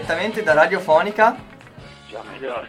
direttamente da Radiofonica. Ciao, meglio,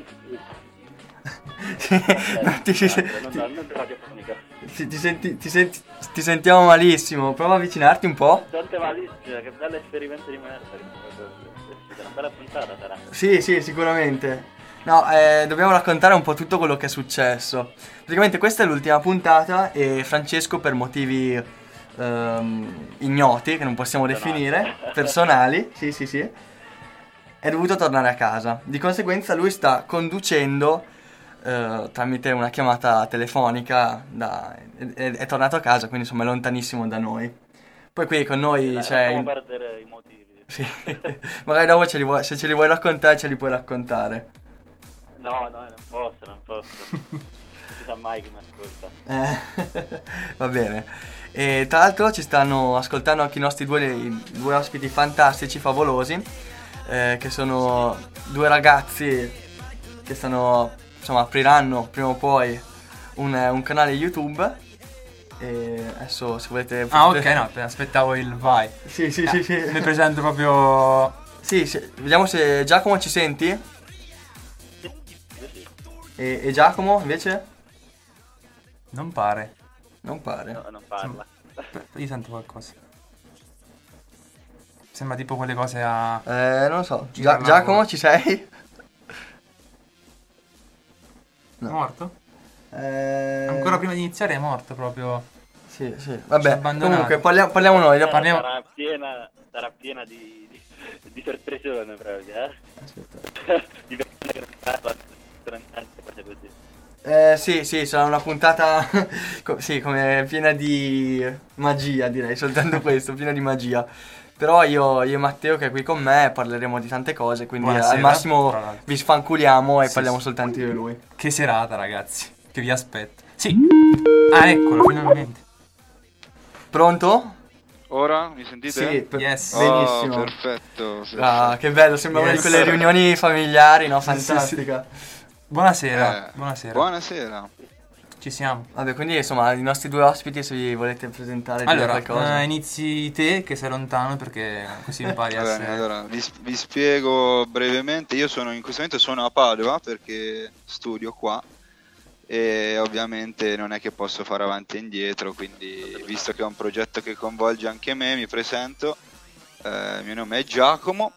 Ti sentiamo malissimo. Prova a avvicinarti un po'. Tante malissime, che bello esperimento di merda. Una bella puntata sarà. Sì, sicuramente. No, dobbiamo raccontare un po' tutto quello che è successo. Praticamente questa è l'ultima puntata e Francesco, per motivi ignoti, che non possiamo definire, personali, sì, è dovuto tornare a casa. Di conseguenza lui sta conducendo tramite una chiamata telefonica, è tornato a casa, quindi insomma è lontanissimo da noi. Poi qui con noi c'è... Lasciamo perdere i motivi. Sì. Magari dopo se ce li vuoi raccontare, ce li puoi raccontare. No, non posso. Non si sa mai chi mi ascolta. Va bene. E tra l'altro ci stanno ascoltando anche i nostri due ospiti fantastici, favolosi, che sono due ragazzi che apriranno prima o poi un canale YouTube. E adesso se volete... ok, no, aspettavo il vai. Sì. Mi presento proprio... Sì, vediamo se Giacomo ci senti. E Giacomo invece? Non pare. Non pare. No, non parla. Io sento qualcosa. Sembra tipo quelle cose a... non lo so. Giacomo, ci sei? No. È morto? Ancora prima di iniziare è morto proprio. Sì. Vabbè, comunque parliamo noi. Sarà piena di sorpresone proprio, Aspetta. Così. Sì, sarà una puntata come piena di magia, direi, soltanto questo, piena di magia. Però io e Matteo, che è qui con me, parleremo di tante cose, quindi buonasera, al massimo vi sfanculiamo e parliamo soltanto io e lui. Che serata, ragazzi, che vi aspetto. Sì. Eccolo, finalmente. Pronto? Ora mi sentite? Sì, yes. Benissimo. Perfetto. Ah, che bello, sembra una di quelle riunioni familiari, no? Fantastica. Buonasera. Buonasera. Ci siamo. Vabbè, quindi insomma, i nostri due ospiti, se vi volete presentare, dire allora, qualcosa. Inizi te, che sei lontano, perché così impari a essere... Allora, vi spiego brevemente. Io in questo momento sono a Padova perché studio qua e ovviamente non è che posso fare avanti e indietro, quindi visto che è un progetto che coinvolge anche me, mi presento. Il mio nome è Giacomo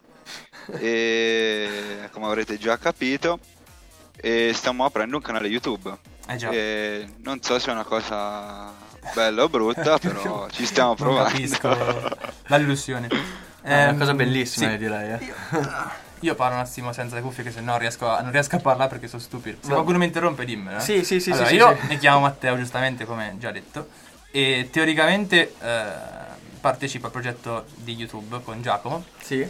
e come avrete già capito, e stiamo aprendo un canale YouTube. Già. E non so se è una cosa bella o brutta, però ci stiamo provando. Non capisco l'illusione. È una cosa bellissima, sì. direi. Io parlo un attimo senza le cuffie, che se no non riesco a parlare perché sono stupido. Se qualcuno mi interrompe, dimmelo. Sì. Allora, io mi chiamo Matteo, giustamente, come già detto, e teoricamente partecipo al progetto di YouTube con Giacomo. Sì.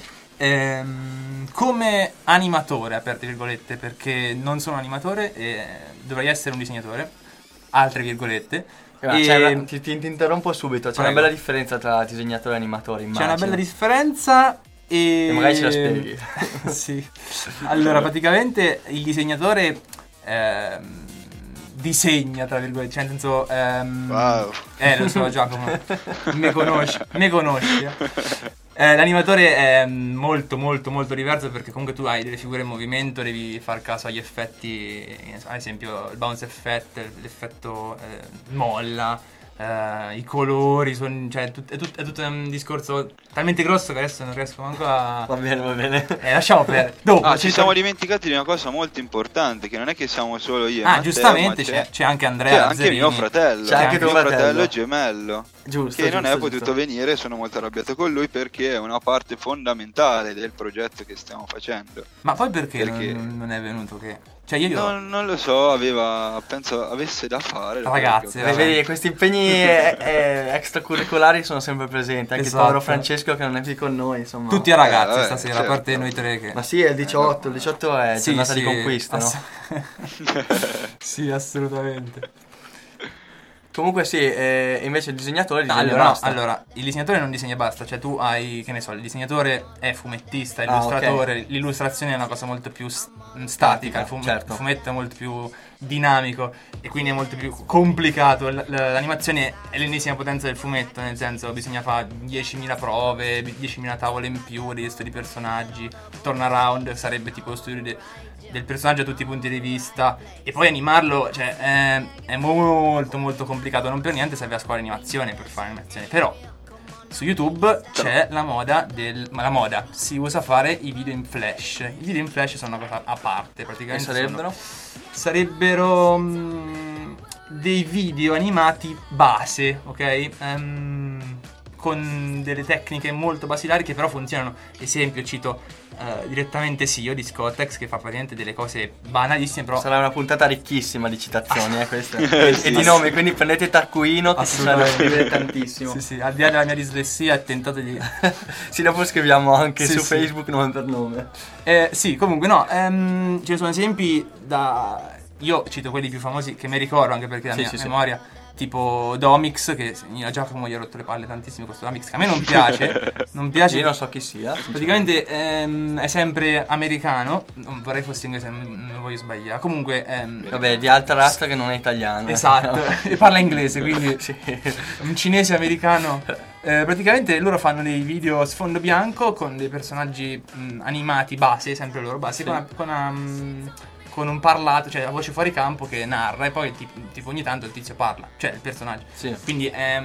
Come animatore, aperte virgolette, perché non sono animatore e dovrei essere un disegnatore, altre virgolette. Ti interrompo subito. C'è una bella differenza tra disegnatore e animatore, immagino. C'è una bella differenza e magari ce la spieghi. Sì. Allora, praticamente il disegnatore disegna, tra virgolette, cioè nel senso wow. Lo so, Giacomo, me conosci. L'animatore è molto diverso, perché comunque tu hai delle figure in movimento, devi far caso agli effetti, ad esempio il bounce effect, l'effetto molla, i colori, è tutto un discorso talmente grosso che adesso non riesco manco a... Va bene. Lasciamo perdere. Dopo ci siamo dimenticati di una cosa molto importante, che non è che siamo solo io e Matteo, giustamente c'è anche Andrea, c'è anche mio fratello. C'è anche tuo fratello gemello. Giusto. Che non è potuto venire, sono molto arrabbiato con lui perché è una parte fondamentale del progetto che stiamo facendo. Ma poi perché non è venuto? Cioè io non lo so, penso avesse da fare. Ragazzi, vedi, questi impegni extracurricolari sono sempre presenti. Anche esatto. il povero Francesco, che non è qui con noi, insomma. Tutti a ragazzi stasera, certo. a parte noi tre che... Ma sì, è il 18 è giornata di conquista, no? Sì, assolutamente. Comunque sì, invece il disegnatore disegna basta. Allora, il disegnatore non disegna basta, cioè tu hai, che ne so, il disegnatore è fumettista, illustratore, okay. L'illustrazione è una cosa molto più statica, certo. il fumetto è molto più dinamico e quindi è molto più complicato. L'animazione è l'ennesima potenza del fumetto, nel senso bisogna fare 10.000 prove, 10.000 tavole in più, resto di personaggi, turnaround sarebbe tipo lo studio del personaggio a tutti i punti di vista, e poi animarlo, cioè è molto molto complicato. Non per niente serve a scuola di animazione per fare animazione, però su YouTube c'è la moda si usa fare i video in flash. I video in flash sono una cosa a parte, praticamente. E sarebbero dei video animati base, ok? Con delle tecniche molto basilari che però funzionano. Esempio, cito direttamente Sio di Scottex, che fa praticamente delle cose banalissime, però sarà una puntata ricchissima di citazioni, questa. E di nomi, quindi prendete taccuino che si sarà da scrivere tantissimo. Sì, al di là della mia dislessia tentate di sì, dopo scriviamo anche su Facebook nome per nome. Sì, comunque no, ce ne sono esempi io cito quelli più famosi che mi ricordo, anche perché la mia memoria, tipo Domix, che io a Giacomo gli ho rotto le palle tantissimo questo Domix, che a me non piace. Io non so chi sia. Praticamente è sempre americano, non vorrei fosse inglese, non voglio sbagliare. Comunque vabbè, di alta razza che non è italiano. Esatto, e parla inglese, quindi sì. Un cinese americano. Praticamente loro fanno dei video a sfondo bianco con dei personaggi animati base, sempre loro base, sì. Con un parlato, cioè la voce fuori campo che narra, e poi tipo ogni tanto il tizio parla, cioè il personaggio. Sì. Quindi è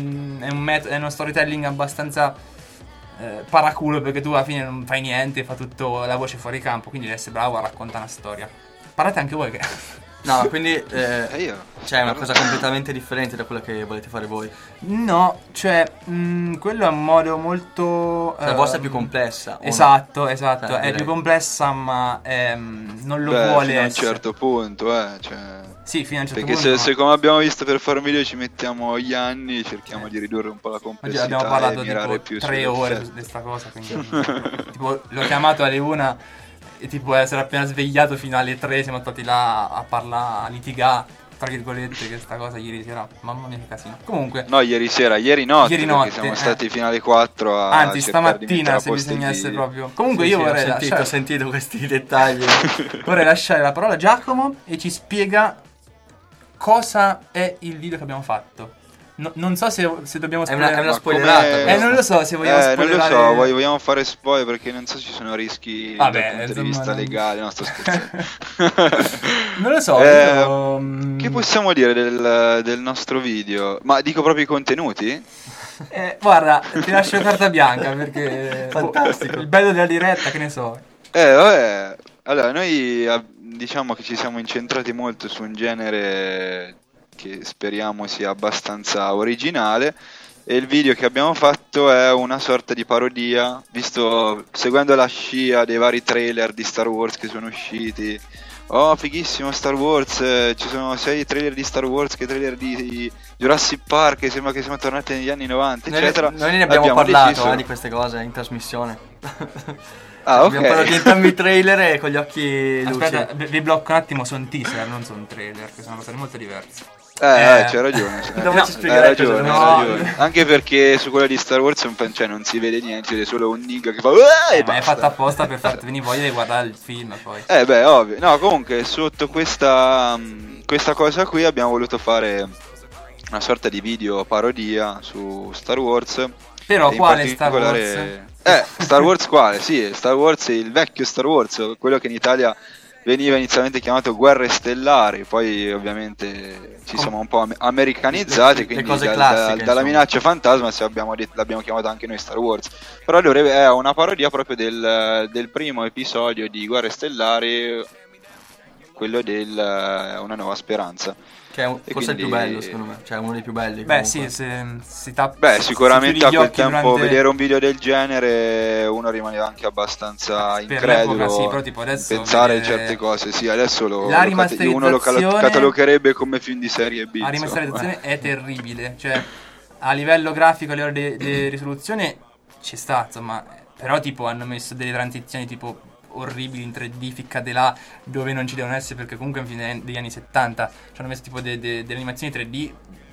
uno storytelling abbastanza paraculo, perché tu alla fine non fai niente, fa tutto la voce fuori campo, quindi devi essere bravo a raccontare una storia. Parlate anche voi che... No, quindi cioè è una cosa completamente differente da quella che volete fare voi. No, cioè quello è un modo molto... La vostra è più complessa. Esatto, no? Cioè, è più complessa, ma non lo vuole vuole fino a un essere. certo punto, cioè... Sì, fino a un certo perché punto. Perché se come abbiamo visto per fare un video ci mettiamo gli anni, cerchiamo di ridurre un po' la complessità. Abbiamo parlato e mirare tipo più 3 ore su questa cosa, quindi tipo l'ho chiamato alle 1 e tipo essere appena svegliato fino alle 3, siamo stati là a parlare, a litigare, tra virgolette, questa cosa ieri sera. Mamma mia che casino. Comunque no, ieri notte siamo stati fino alle 4 a anzi stamattina, se bisogna essere proprio. Comunque io vorrei ho sentito questi dettagli. Vorrei lasciare la parola a Giacomo e ci spiega cosa è il video che abbiamo fatto. Non so se dobbiamo spoilerare. È una spoilerata. Non lo so se vogliamo spoilerare. Non lo so, vogliamo fare spoiler perché non so se ci sono rischi dal punto di vista legale. No, sto scherzando. Non lo so. Che possiamo dire del nostro video? Ma dico proprio i contenuti? Guarda, ti lascio carta bianca perché... Fantastico. Il bello della diretta, che ne so. Vabbè. Allora, noi diciamo che ci siamo incentrati molto su un genere che speriamo sia abbastanza originale, e il video che abbiamo fatto è una sorta di parodia, seguendo la scia dei vari trailer di Star Wars che sono usciti. Oh, fighissimo Star Wars, ci sono 6 trailer di Star Wars, che trailer di Jurassic Park, che sembra che siamo tornati negli anni 90, eccetera. Noi ne abbiamo parlato di queste cose in trasmissione. Ah, ok. Abbiamo parlato di entrambi i trailer e con gli occhi lucidi. Aspetta, vi blocco un attimo, sono teaser, non sono trailer, che sono cose molto diverse. C'hai ragione. Dopo ci spiegherai. Hai ragione. Anche perché su quella di Star Wars non si vede niente, si vede solo un nigga che fa ma è fatto apposta per farti venire voglia di guardare il film poi. Ovvio. No, comunque sotto questa cosa qui abbiamo voluto fare una sorta di video parodia su Star Wars. Però quale Star Wars? Star Wars quale? Sì, Star Wars, il vecchio Star Wars, quello che in Italia veniva inizialmente chiamato Guerre Stellari, poi ovviamente ci siamo un po' americanizzati, quindi dalla minaccia fantasma l'abbiamo chiamato anche noi Star Wars. Però è una parodia proprio del primo episodio di Guerre Stellari, quello del Una Nuova Speranza. Che è forse il più bello, secondo me. Cioè uno dei più belli. Beh, comunque. sì, sicuramente a quel tempo vedere un video del genere uno rimaneva anche abbastanza incredulo. Sì, però tipo adesso pensare certe cose. Sì, adesso uno lo catalogherebbe come film di serie B. La rimasterizzazione è terribile. Cioè, a livello grafico, a livello di risoluzione ci sta, insomma. Però tipo hanno messo delle transizioni tipo orribili in 3D ficcate là dove non ci devono essere, perché comunque è un film degli anni 70 ci hanno messo tipo delle animazioni 3D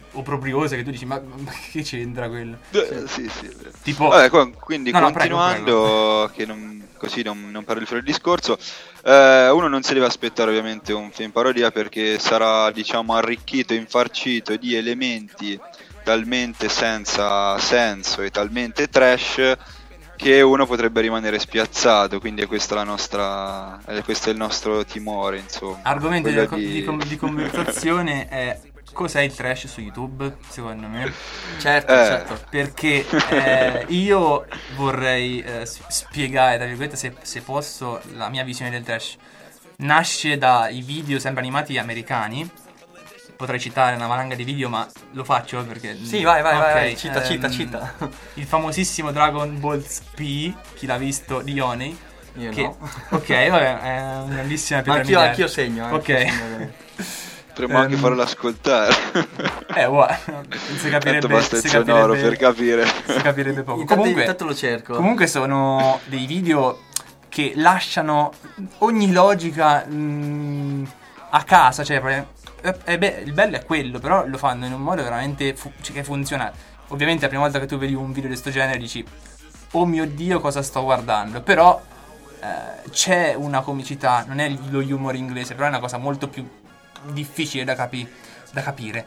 obbrobriose che tu dici ma che c'entra quello? Sì. Tipo Vabbè, quindi No, continuando, che così non parli fuori il discorso, uno non si deve aspettare ovviamente un film parodia, perché sarà, diciamo, arricchito, infarcito di elementi talmente senza senso e talmente trash che uno potrebbe rimanere spiazzato. Quindi questo è il nostro timore, insomma. argomento Quello di conversazione è cos'è il trash su YouTube, secondo me. Certo. Perché io vorrei spiegare, tra virgolette, se posso, la mia visione del trash. Nasce dai video sempre animati americani. Potrei citare una valanga di video, ma lo faccio perché... Sì, vai, Ok, cita. Il famosissimo Dragon Ball P, chi l'ha visto, di Yonei. Io no. Ok, vabbè, è una grandissima pietra Anch'io miliare. segno. Ok. Potremmo anche farlo ascoltare. Guarda, si Tanto basta il sonoro per capire. Si capirebbe poco. Intanto lo cerco. Comunque sono dei video che lasciano ogni logica a casa, cioè il bello è quello, però lo fanno in un modo veramente che funziona. Ovviamente la prima volta che tu vedi un video di questo genere dici oh mio Dio, cosa sto guardando, però c'è una comicità, non è lo humor inglese, però è una cosa molto più difficile da capire.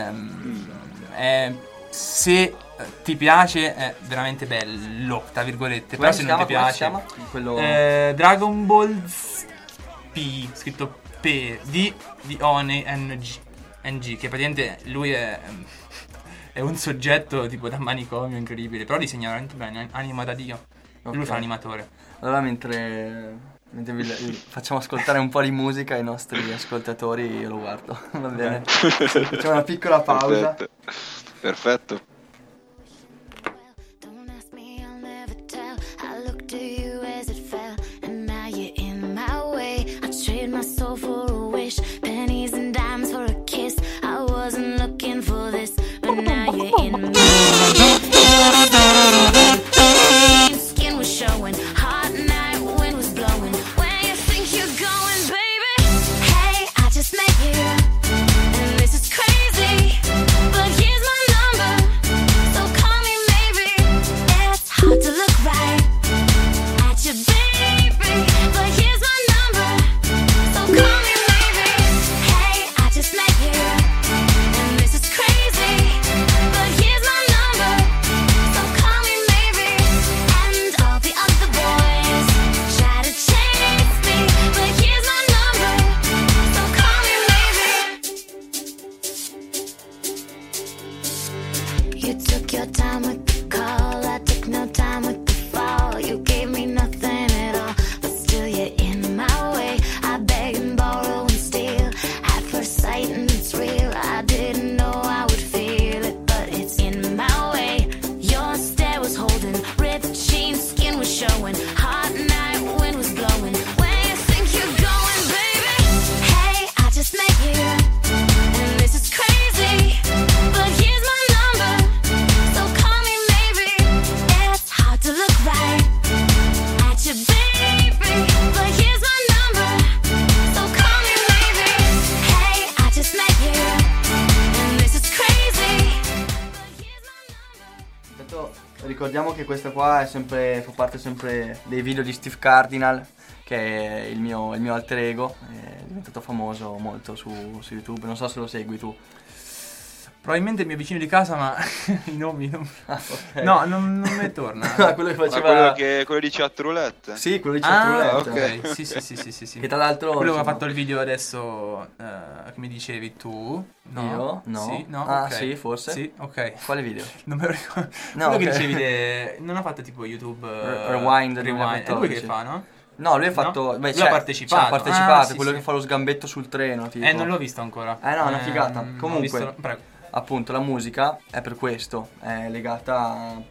Se ti piace è veramente bello, tra virgolette. Però se non ti piace, quello... Dragon Ball P, scritto P di One NG, che praticamente lui è un soggetto tipo da manicomio incredibile, però disegna veramente bene, anima da Dio. Okay. Lui fa l'animatore. Allora mentre facciamo ascoltare un po' di musica ai nostri ascoltatori, io lo guardo. Va bene. Facciamo una piccola pausa. Perfetto. Ricordiamo che questa qua fa parte sempre dei video di Steve Cardinal, che è il mio alter ego, è diventato famoso molto su YouTube, non so se lo segui tu. Probabilmente il mio vicino di casa, ma i nomi non... Okay. No, non mi torna. Quello che faceva... quello di Chat Roulette? Sì, quello di Chat Roulette. Ok, sì. Che tra l'altro... Quello che ha fatto il video adesso, che mi dicevi tu. No? Io? No. Sì, no? Ah, okay. sì, forse? Sì, ok. Quale video? Non me lo ricordo. No, quello okay. che dicevi, non ha fatto tipo YouTube... Rewind. È lui che fa, no? No, lui ha fatto... No? Beh, lui ha partecipato. Sì, quello che fa lo sgambetto sul treno, tipo. Non l'ho visto ancora. No, è una figata. Comunque, prego. Appunto, la musica è per questo, è legata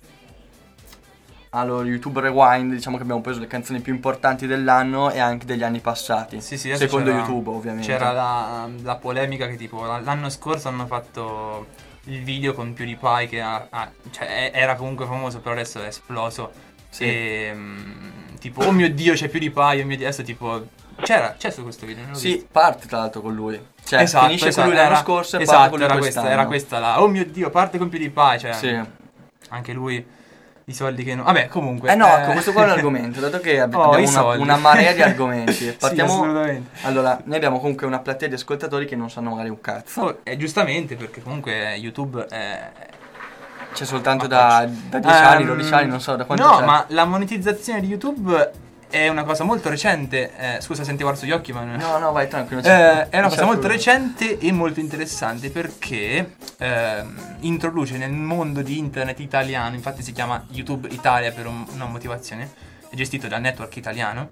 allo YouTube Rewind, diciamo che abbiamo preso le canzoni più importanti dell'anno e anche degli anni passati. Sì, secondo YouTube, ovviamente. C'era la polemica che tipo l'anno scorso hanno fatto il video con PewDiePie che cioè, era comunque famoso, però adesso è esploso. Sì. E tipo, oh mio Dio, c'è PewDiePie, adesso tipo C'è su questo video, non l'ho Sì, visto. parte tra l'altro con lui. Cioè, Esatto, finisce con lui l'anno scorso e parte con lui quest'anno. era questa la. Oh mio Dio, parte con PewDiePie, cioè. Sì. Anche lui i soldi che non. Vabbè, comunque. Questo qua è un argomento, dato che abbiamo una marea di argomenti. Partiamo. Sì, assolutamente. Allora, noi abbiamo comunque una platea di ascoltatori che non sanno magari un cazzo. Giustamente, perché comunque YouTube C'è soltanto da 10 anni, 12 anni, non so da quanto c'è. No, ma la monetizzazione di YouTube è una cosa molto recente. Scusa se ti guardo sugli occhi, ma No, vai tranquillo. è una cosa molto recente e molto interessante perché introduce nel mondo di internet italiano, infatti si chiama YouTube Italia per una motivazione, è gestito dal network italiano,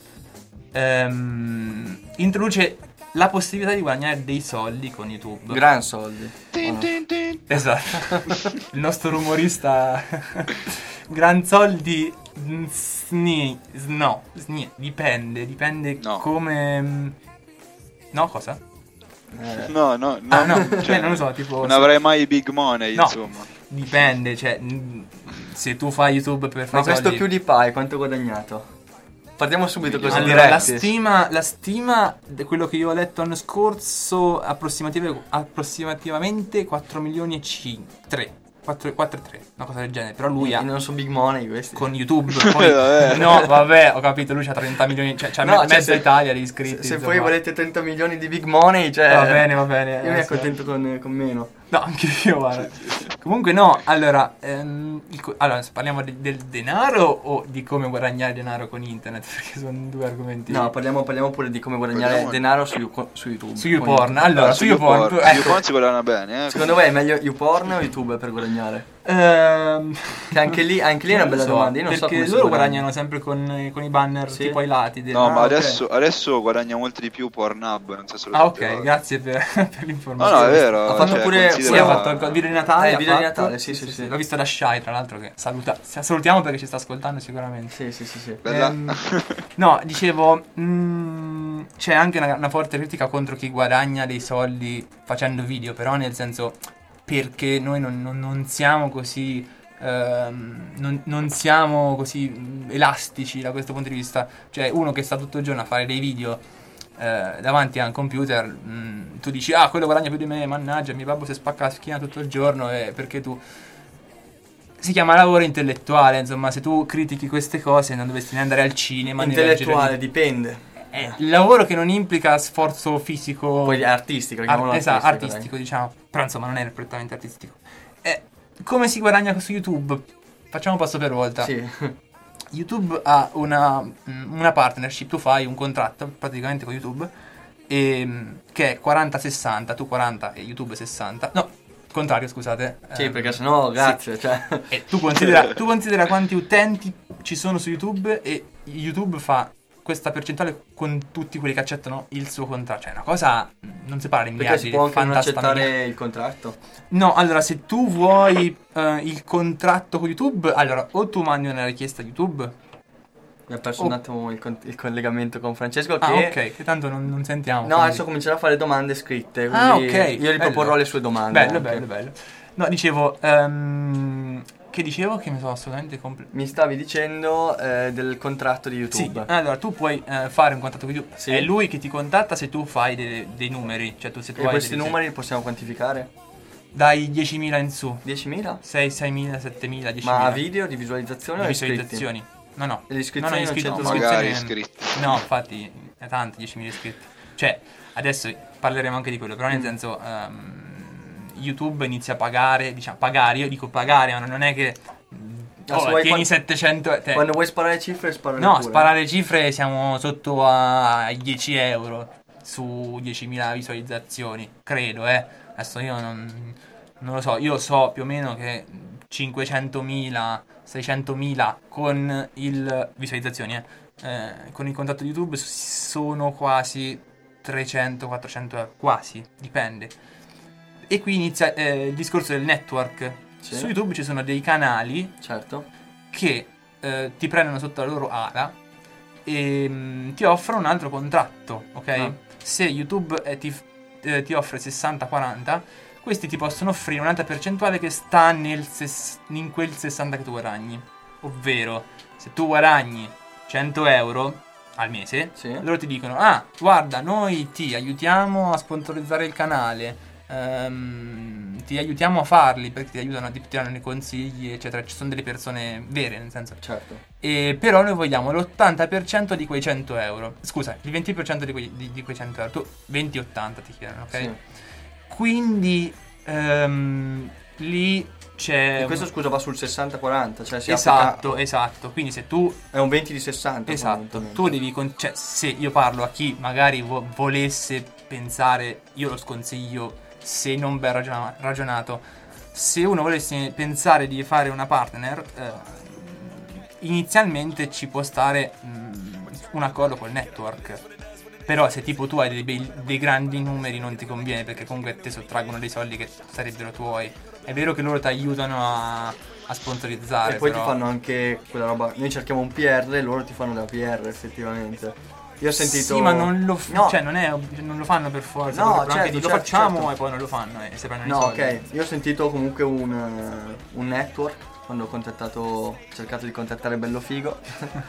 introduce la possibilità di guadagnare dei soldi con YouTube. Gran soldi. Esatto. Il nostro rumorista gran soldi dipende No. come no, cosa? No, No, cioè, non lo so, tipo non avrai mai big money, No. insomma. dipende, cioè se tu fai YouTube per Ma fare questo soldi. PewDiePie quanto ha guadagnato? Partiamo subito così Allora, diretti. la stima di quello che io ho letto l'anno scorso approssimativamente 4 milioni e 4 e 3, una cosa del genere. Però lui ha Non sono big money questi. con YouTube Vabbè. no, vabbè, ho capito, lui c'ha 30 milioni, cioè c'ha No, mezza se- Italia di iscritti. Se insomma. poi volete 30 milioni di big money, cioè Va bene. io mi adesso- accontento con meno. No, anche io, guarda. Comunque no, allora, allora parliamo del denaro o di come guadagnare denaro con internet? Perché sono due argomenti. No, parliamo pure di come guadagnare Parliamo- denaro su YouTube. Su YouPorn. Allora, su YouPorn. YouPorn. YouPorn si guadagna bene, Secondo voi è meglio YouPorn o YouTube per guadagnare? Che Che anche lì è una bella domanda. Io non so perché come si loro guadagna. guadagnano sempre con i banner Sì? tipo ai lati. No, ma ok. adesso guadagna molto di più Pornhub, non so se lo Ah, ok, sapevate. grazie per No, l'informazione. no, è vero. Ha fatto cioè, pure- Sì, considera- ha fatto il video di Natale. il video di ha fatto. Natale, sì. L'ho visto da Shai, tra l'altro, che salutiamo perché ci sta ascoltando sicuramente. Sì. Bella. No, dicevo, c'è anche una forte critica contro chi guadagna dei soldi facendo video, però nel senso, perché noi non siamo così non siamo così elastici da questo punto di vista. Cioè, uno che sta tutto il giorno a fare dei video davanti a un computer, tu dici quello guadagna più di me, mannaggia, mio babbo si spacca la schiena tutto il giorno, perché tu... Si chiama lavoro intellettuale, insomma, se tu critichi queste cose non dovresti ne andare al cinema né leggere Intellettuale, dipende. il lavoro che non implica sforzo fisico, Poi è artistico, chiamiamolo esatto, artistico, artistico, diciamo, però insomma non è prettamente artistico. Come si guadagna su YouTube? Facciamo passo per volta. Sì. YouTube ha una partnership, tu fai un contratto praticamente con YouTube che è 40-60, tu 40 e YouTube 60. No, contrario, scusate. Sì, perché sennò, grazie, sì. cioè. E tu considera quanti utenti ci sono su YouTube e YouTube fa questa percentuale con tutti quelli che accettano il suo contratto. Cioè, è una cosa, non si parla in Perché si miliardi, può anche non fantastamiliardi. accettare il contratto. No, allora, se tu vuoi il contratto con YouTube, allora, o tu mandi una richiesta a YouTube. Mi ha perso un attimo il collegamento con Francesco. Che... Ok, che tanto non sentiamo. No, quindi- adesso comincerà a fare domande scritte. Quindi ok. io gli proporrò bello. le sue domande. Bello, anche. bello. No, dicevo, che dicevo che mi sono assolutamente Mi stavi dicendo del contratto di YouTube. Sì, allora tu puoi fare un contratto con YouTube. Sì. È lui che ti contatta se tu fai dei numeri. Cioè tu se tu E hai questi delle- numeri li possiamo quantificare? dai 10.000 in su. 10.000? 6.000, 7.000, 10.000. Ma a video di visualizzazione Di o iscritti? visualizzazioni. No. E le iscrizioni No, non iscritti- c'entrano? Magari iscrizioni- iscritti. No, infatti è tanti, 10.000 iscritti. Cioè, adesso parleremo anche di quello, però nel senso YouTube inizia a pagare, diciamo, pagare, io dico pagare, ma non è che se vuoi tieni 700 Quando vuoi sparare cifre, sparare No, pure. sparare cifre siamo sotto ai 10 euro su 10.000 visualizzazioni, credo, Adesso io non lo so, io so più o meno che 500.000, 600.000 con il visualizzazioni, con il contratto di YouTube sono quasi 300-400 euro, quasi, dipende. E qui inizia il discorso del network. Sì. Su YouTube ci sono dei canali Certo. che ti prendono sotto la loro ala e ti offrono un altro contratto, ok? Ah. Se YouTube ti offre 60-40, questi ti possono offrire un'altra percentuale che sta in quel 60 che tu guadagni. Ovvero, se tu guadagni 100 euro, al mese, Sì. loro ti dicono: ah, guarda, noi ti aiutiamo a sponsorizzare il canale, ti aiutiamo a farli, perché ti aiutano, ti danno i consigli, eccetera. Ci sono delle persone vere, nel senso. Certo. E però noi vogliamo l'80% di quei 100 euro. Scusa, il 20% di quei 100 euro. Tu 20-80 ti chiedono, ok? Sì. Quindi lì c'è... E questo scusa va sul 60-40, cioè si Esatto, applica- esatto. Quindi se tu... è un 20 di 60. Esatto, fondamentalmente. tu devi... cioè, se io parlo a chi magari volesse pensare, io lo sconsiglio se non ben ragionato. Se uno volesse pensare di fare una partner, inizialmente ci può stare un accordo col network. Però se tipo tu hai dei grandi numeri non ti conviene, perché comunque ti sottraggono dei soldi che sarebbero tuoi. È vero che loro ti aiutano a sponsorizzare, E poi però... ti fanno anche quella roba. Noi cerchiamo un PR, loro ti fanno da PR effettivamente. Io ho sentito. Sì, ma non lo No. cioè non lo fanno per forza. No, proprio anche certo, di lo certo, facciamo certo. e poi non lo fanno e se prendono No, i soldi. ok. Io ho sentito comunque un network quando ho cercato di contattare Bello Figo.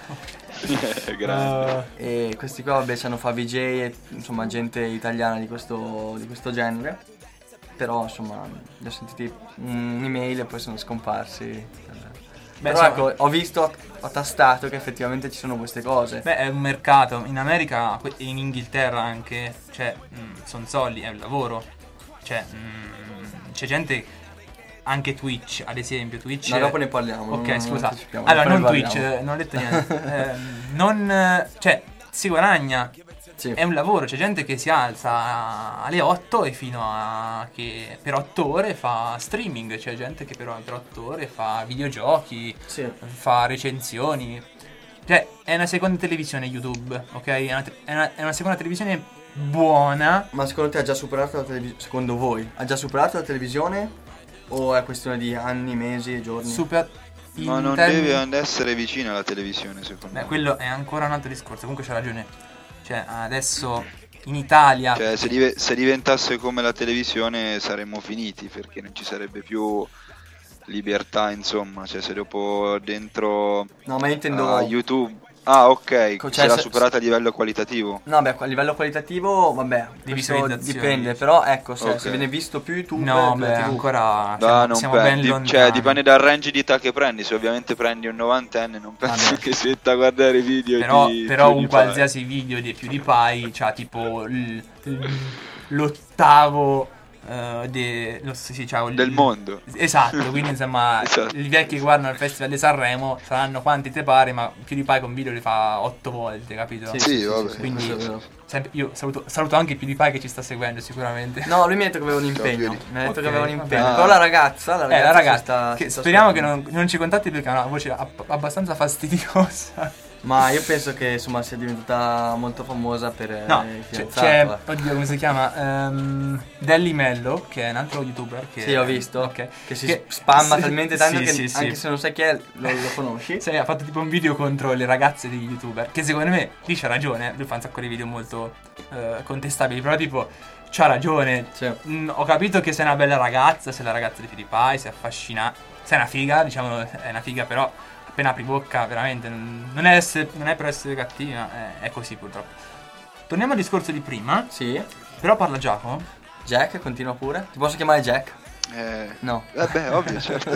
Grande. E questi qua vabbè sanno fa VJ e insomma gente italiana di questo genere. Però insomma li ho sentiti un'email e poi sono scomparsi. Beh, Però insomma- ecco, ho visto, ho tastato che effettivamente ci sono queste cose. Beh, è un mercato. In America e in Inghilterra anche, cioè, sono soldi, è un lavoro. Cioè, c'è gente, anche Twitch, ad esempio. Twitch. No, dopo ne parliamo. Ok, non scusa. anticipiamo, Allora, dopo non ne Twitch, parliamo. non ho detto niente. Cioè, si guadagna. Sì. È un lavoro, c'è gente che si alza alle 8 e fino a che per 8 ore fa streaming, c'è gente che però per 8 ore fa videogiochi, Sì. fa recensioni. Cioè, è una seconda televisione YouTube, ok? È una seconda televisione buona. Ma secondo te ha già superato la televisione? Secondo voi ha già superato la televisione? O è questione di anni, mesi e giorni? Ma non deve essere vicina alla televisione, secondo Beh, me. quello è ancora un altro discorso. Comunque c'ha ragione. Cioè, adesso in Italia... Cioè, se diventasse come la televisione saremmo finiti, perché non ci sarebbe più libertà, insomma. Cioè, se dopo dentro No, ma io intendo. a YouTube... Ah, ok, Cioè, se l'ha se- superata a livello qualitativo. No, beh, a livello qualitativo, vabbè, Di questo visualizzazioni. dipende, però ecco, se Ok. viene visto più YouTube No, che la beh, TV. ancora No, non siamo penso. ben lontani. Cioè, dipende dal range di età che prendi. Se ovviamente prendi un 90enne, non penso Vabbè. che si metta a guardare video Però di un PewDiePie. qualsiasi video di PewDiePie c'ha tipo l'ottavo Del mondo. Esatto, quindi insomma Esatto. i vecchi che guardano il Festival di Sanremo saranno quanti te pare, ma PewDiePie con video li fa 8 volte, capito? Sì, vabbè. Quindi questo è vero. io saluto anche PewDiePie che ci sta seguendo sicuramente. No, lui mi ha detto che aveva un impegno. Fiori. Mi ha detto Ok, che aveva un vabbè. impegno. Ah. Però la ragazza La ragazza, ci sta- che ci sta speriamo che ascoltando. non ci contatti perché ha una voce abbastanza fastidiosa. Ma io penso che insomma sia diventata molto famosa per No, il c'è, fidanzato. oddio, come si chiama? Delly Mello, che è un altro youtuber che Sì, ho visto. ok, Che si spamma sì, talmente tanto sì, che sì, sì. anche se non sai chi è lo conosci. Sì, ha fatto tipo un video contro le ragazze degli youtuber, che secondo me lì c'ha ragione, lui fa un sacco di video molto contestabili, però tipo c'ha ragione. Sì. Ho capito che sei una bella ragazza, sei la ragazza di PewDiePie, sei affascinante, sei una figa, diciamo, è una figa, però appena apri bocca veramente non è per essere cattivi, ma è così purtroppo. Torniamo al discorso di prima, Sì. però parla Giacomo. Jack, continua pure. Ti posso chiamare Jack? No. Vabbè, ovvio, certo.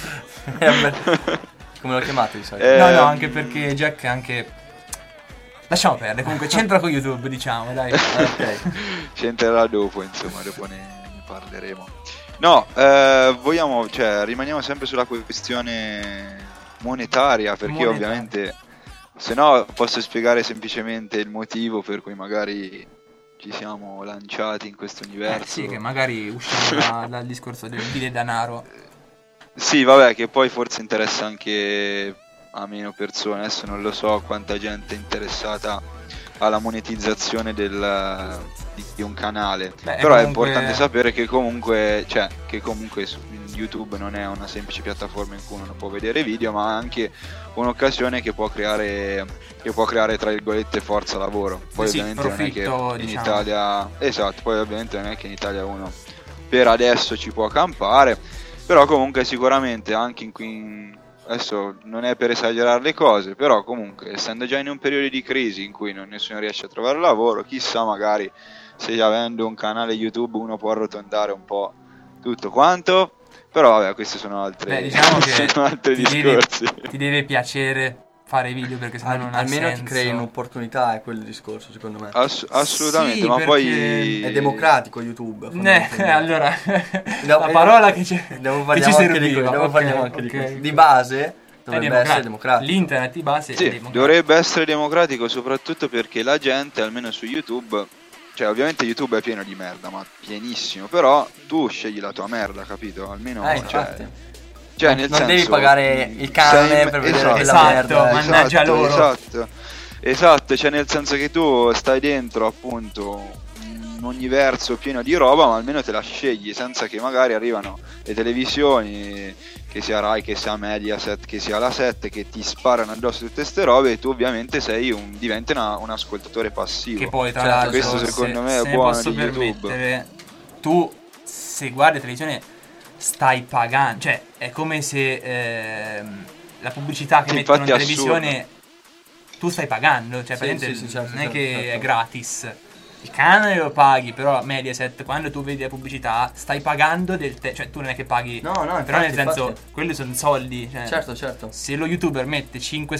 Come l'ho chiamato di solito? No, anche perché Jack è anche... Lasciamo perdere, comunque c'entra con YouTube, diciamo, dai. Ok. Ci entrerà dopo, insomma, dopo ne parleremo. No, rimaniamo sempre sulla questione monetaria, perché Monetaria. ovviamente, se no posso spiegare semplicemente il motivo per cui magari ci siamo lanciati in questo universo. Sì, che magari usciamo dal discorso del denaro. Sì, vabbè, che poi forse interessa anche a meno persone. Adesso non lo so quanta gente è interessata alla monetizzazione di un canale. Beh, Però è comunque- importante sapere che comunque YouTube non è una semplice piattaforma in cui uno può vedere video, ma anche un'occasione che può creare tra virgolette forza lavoro. Poi Sì, ovviamente non è che profitto, in diciamo. Italia, esatto, poi ovviamente non è che in Italia uno per adesso ci può campare, però comunque sicuramente anche adesso non è per esagerare le cose, però comunque essendo già in un periodo di crisi in cui nessuno riesce a trovare lavoro, chissà, magari se avendo un canale YouTube uno può arrotondare un po' tutto quanto. Però vabbè, questi sono altri, diciamo che sono altri discorsi. Ti deve piacere fare video, perché sennò non ha almeno senso. ti crei un'opportunità, è quello il discorso, secondo me. Assolutamente, Sì, ma perché poi è democratico YouTube. Allora, la parola che ci serviva. Parliamo anche di questo. Di base dovrebbe essere democratico. L'internet di base sì, è democratico. dovrebbe essere democratico, soprattutto perché la gente, almeno su YouTube, cioè ovviamente YouTube è pieno di merda, ma pienissimo, però tu scegli la tua merda, capito? Almeno infatti. Cioè, nel non senso, devi pagare il cane per vedere quella merda. Mannaggia loro. Esatto, cioè nel senso che tu stai dentro appunto un universo pieno di roba, ma almeno te la scegli, senza che magari arrivano le televisioni, che sia Rai, che sia Mediaset, che sia la 7, che ti sparano addosso tutte ste robe, e tu ovviamente diventi un ascoltatore passivo. Che poi tra Cioè, l'altro, questo secondo me è se buono posso di YouTube. permettere, tu se guardi televisione stai pagando, cioè è come se la pubblicità che mettono in televisione tu stai pagando, cioè certo, non è che è gratis. Il canale lo paghi, però Mediaset, quando tu vedi la pubblicità stai pagando cioè tu non è che paghi, no, però nel senso quelli sono soldi, cioè, certo. Se lo YouTuber mette 10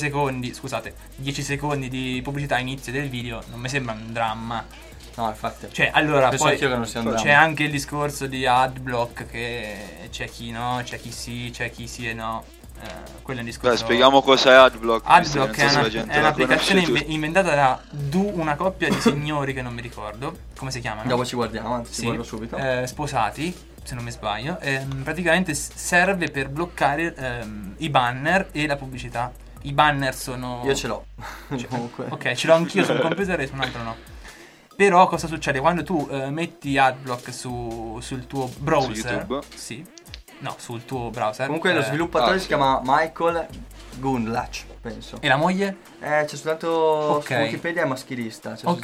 secondi di pubblicità a inizio del video, non mi sembra un dramma. No, infatti. Cioè, allora, poi c'è anche il discorso di adblock, che c'è chi no, c'è chi sì e no. Quello è un discorso. Beh, spieghiamo cos'è adblock. Adblock è un'applicazione inventata da una coppia di signori che non mi ricordo come si chiamano. Dopo ci guardiamo, anzi ci guardo subito. Sposati, se non mi sbaglio. Praticamente serve per bloccare i banner e la pubblicità. I banner sono... Io ce l'ho. Comunque. Ok, ce l'ho anch'io su un computer e su un altro no. Però cosa succede? Quando tu metti adblock sul tuo browser, su YouTube? sì, no, sul tuo browser. Comunque lo sviluppatore si chiama Michael Gundlach, penso. E la moglie? C'è soltanto su Wikipedia è maschilista. Ok.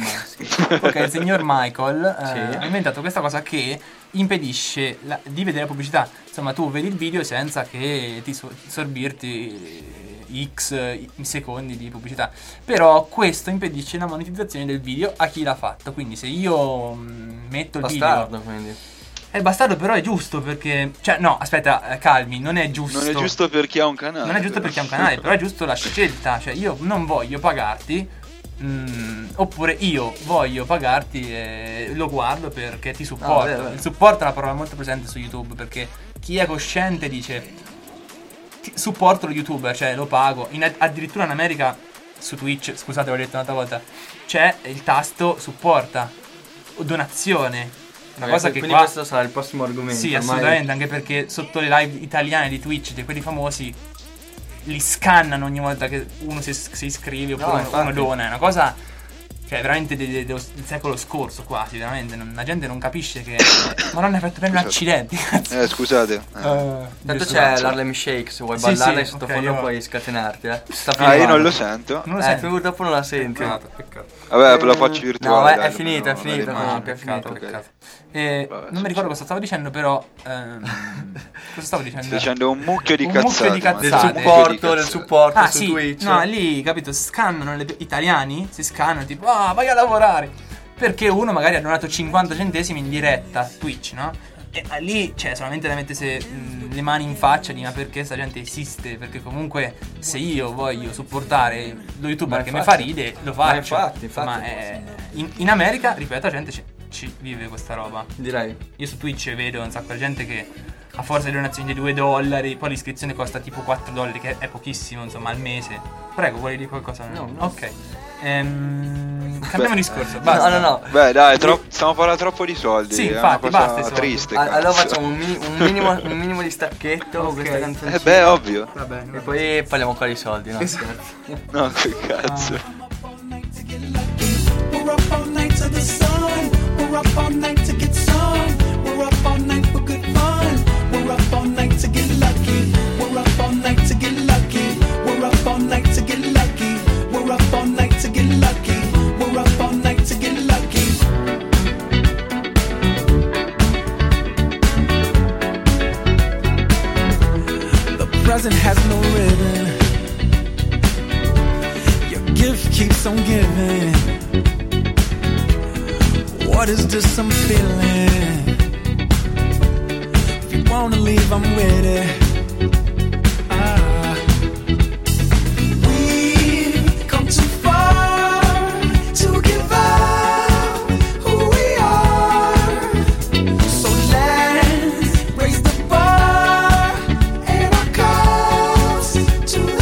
Il signor Michael ha inventato questa cosa che impedisce di vedere la pubblicità. Insomma, tu vedi il video senza che ti sorbirti X secondi di pubblicità. Però questo impedisce la monetizzazione del video a chi l'ha fatto. Quindi se io metto il bastardo, video, quindi è bastardo, però è giusto, perché cioè no, aspetta, calmi, non è giusto. Non è giusto per chi ha un canale. Non è giusto per chi ha un canale, però è giusto la scelta. Cioè io non voglio pagarti, oppure io voglio pagarti e lo guardo perché ti supporto. Vero. Il supporto è una parola molto presente su YouTube, perché chi è cosciente dice supporto lo YouTuber, cioè lo pago. Addirittura in America su Twitch, scusate, l'ho detto un'altra volta, c'è il tasto supporta o donazione. Una cosa che quindi qua... questo sarà il prossimo argomento. Sì, assolutamente, anche perché sotto le live italiane di Twitch di quelli famosi li scannano ogni volta che uno si iscrive oppure uno dona. È una cosa, cioè, veramente del secolo scorso quasi, veramente. La gente non capisce che... Ma non hai fatto per un accidente, cazzo. Scusate. Tanto c'è l'Harlem Shake, se vuoi ballarla in sottofondo puoi scatenarti, io non lo sento. Non lo sento. Purtroppo non la senti. Peccato. Vabbè, la faccio virtuale. No, è finita. Peccato. Non mi ricordo cosa stavo dicendo, però cosa stavo dicendo? Stai dicendo un mucchio di cazzate. Del supporto su sì. Twitch. No, lì, capito, scannano gli italiani, si scannano tipo, vai a lavorare. Perché uno magari ha donato 50 centesimi in diretta Twitch, no? E lì, cioè, solamente da mettersi le mani in faccia di ma perché sta gente esiste. Perché comunque se io voglio supportare lo YouTuber che mi fa ride, lo faccio. Infatti. Ma in America, ripeto, la gente ci vive questa roba. Direi. Io su Twitch vedo un sacco di gente che a forza di donazioni di $2, poi l'iscrizione costa tipo $4, che è pochissimo, insomma, al mese. Prego, vuoi dire qualcosa? No. Ok. Cambiamo discorso, basta. No. Beh, dai, stiamo parlando troppo di soldi. Sì, è infatti, una cosa basta. triste. Allora facciamo un minimo di stacchetto con questa canzoncina. Beh, ovvio. Va bene. E poi parliamo qua di soldi, no? No, che cazzo. We're up all night to the sun. We're up all night to get some. We're up all night for good fun. We're up all night to get lucky. We're up all night to get lucky. We're up all night to get lucky. We're up all night to get lucky. We're up all night to get lucky. The present has ribbon. Your gift keeps on giving. What is this I'm feeling? If you wanna leave, I'm with it. We've come too far to give up who we are. So let's raise the bar and our cups to the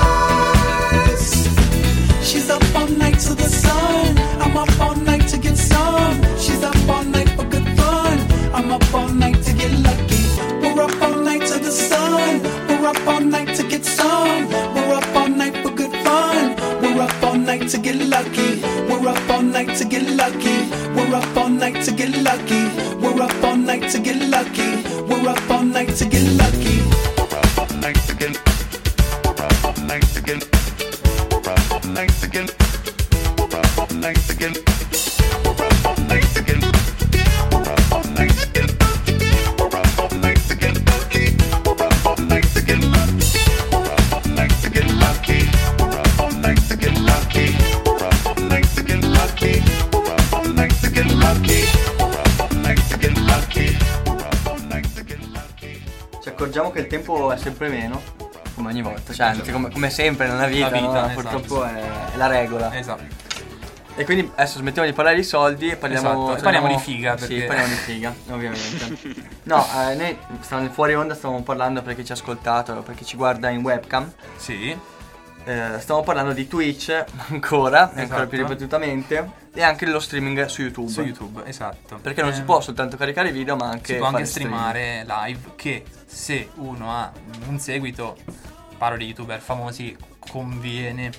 stars. She's up all night to the sun. I'm up all night to get some. She's up all night for good fun. I'm up all night to get lucky. We're up all night to the sun. We're up all night to get some. We're up all night for good fun. We're up all night to get lucky. We're up all night to get lucky. We're up all night to get lucky. We're up all night to get lucky. We're up all night to get lucky. We're up all night to get. We're up all night to get. We're up all night to get. We're up all night to get. We're up all night to get. We're up all night to get. We're up all night to get lucky. We're up all night to get lucky. We're up all night to get lucky. We're up all night to get lucky. We're up all night to get lucky. We're up all night to get lucky. We're up all night to get lucky. We're up all night to get lucky. Ci accorgiamo che il tempo è sempre meno, come ogni volta, cioè anzi, come sempre nella vita, La vita, no? esatto. Purtroppo è la regola. Esatto. E quindi adesso smettiamo di parlare di soldi e parliamo, Esatto, parliamo di figa, Sì, perché- parliamo di figa, ovviamente. No, noi stavamo fuori onda, stavamo parlando per chi ci ha ascoltato, per chi ci guarda in webcam. Sì. Stiamo parlando di Twitch ancora, e ancora Esatto. più ripetutamente, e anche dello streaming su YouTube. Su YouTube, esatto. Perché non si può soltanto caricare video, ma anche si può anche fare streaming. streamare live, che se uno ha un seguito, parlo di youtuber famosi, conviene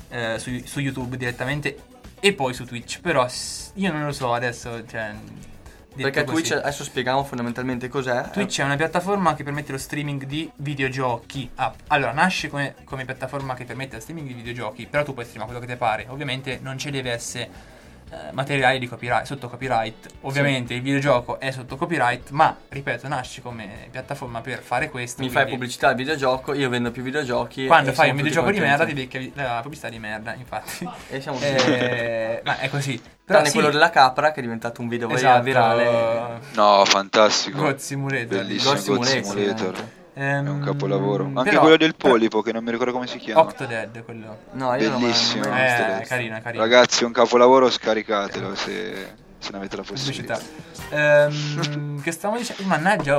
su YouTube direttamente e poi su Twitch. Però io non lo so adesso, cioè, detto Perché così. Twitch, adesso spieghiamo fondamentalmente cos'è. Twitch è una piattaforma che permette lo streaming di videogiochi. Allora, nasce come piattaforma che permette lo streaming di videogiochi, però tu puoi streamare quello che ti pare. Ovviamente non ci deve essere materiali di copyright, sotto copyright. Ovviamente il videogioco è sotto copyright, ma ripeto, nasce come piattaforma per fare questo. Mi fai quindi pubblicità al videogioco, io vendo più videogiochi. quando e fai siamo un tutti videogioco di merda contenti. ti becchi la pubblicità di merda, infatti. E siamo Ma è così. Però Tranne sì, quello della capra, che è diventato un video esatto, virale. No, fantastico. God Simulator. Bellissimo, God God Simulator, Simulator. È un capolavoro. Anche però- quello del polipo, che non mi ricordo come si chiama. Octodad, quello. No, io Bellissimo. non ho mai visto. Octodad. Carino. Ragazzi, è un capolavoro, scaricatelo se ne avete la Pubblicità. possibilità. Che stavo dicendo? Mannaggia,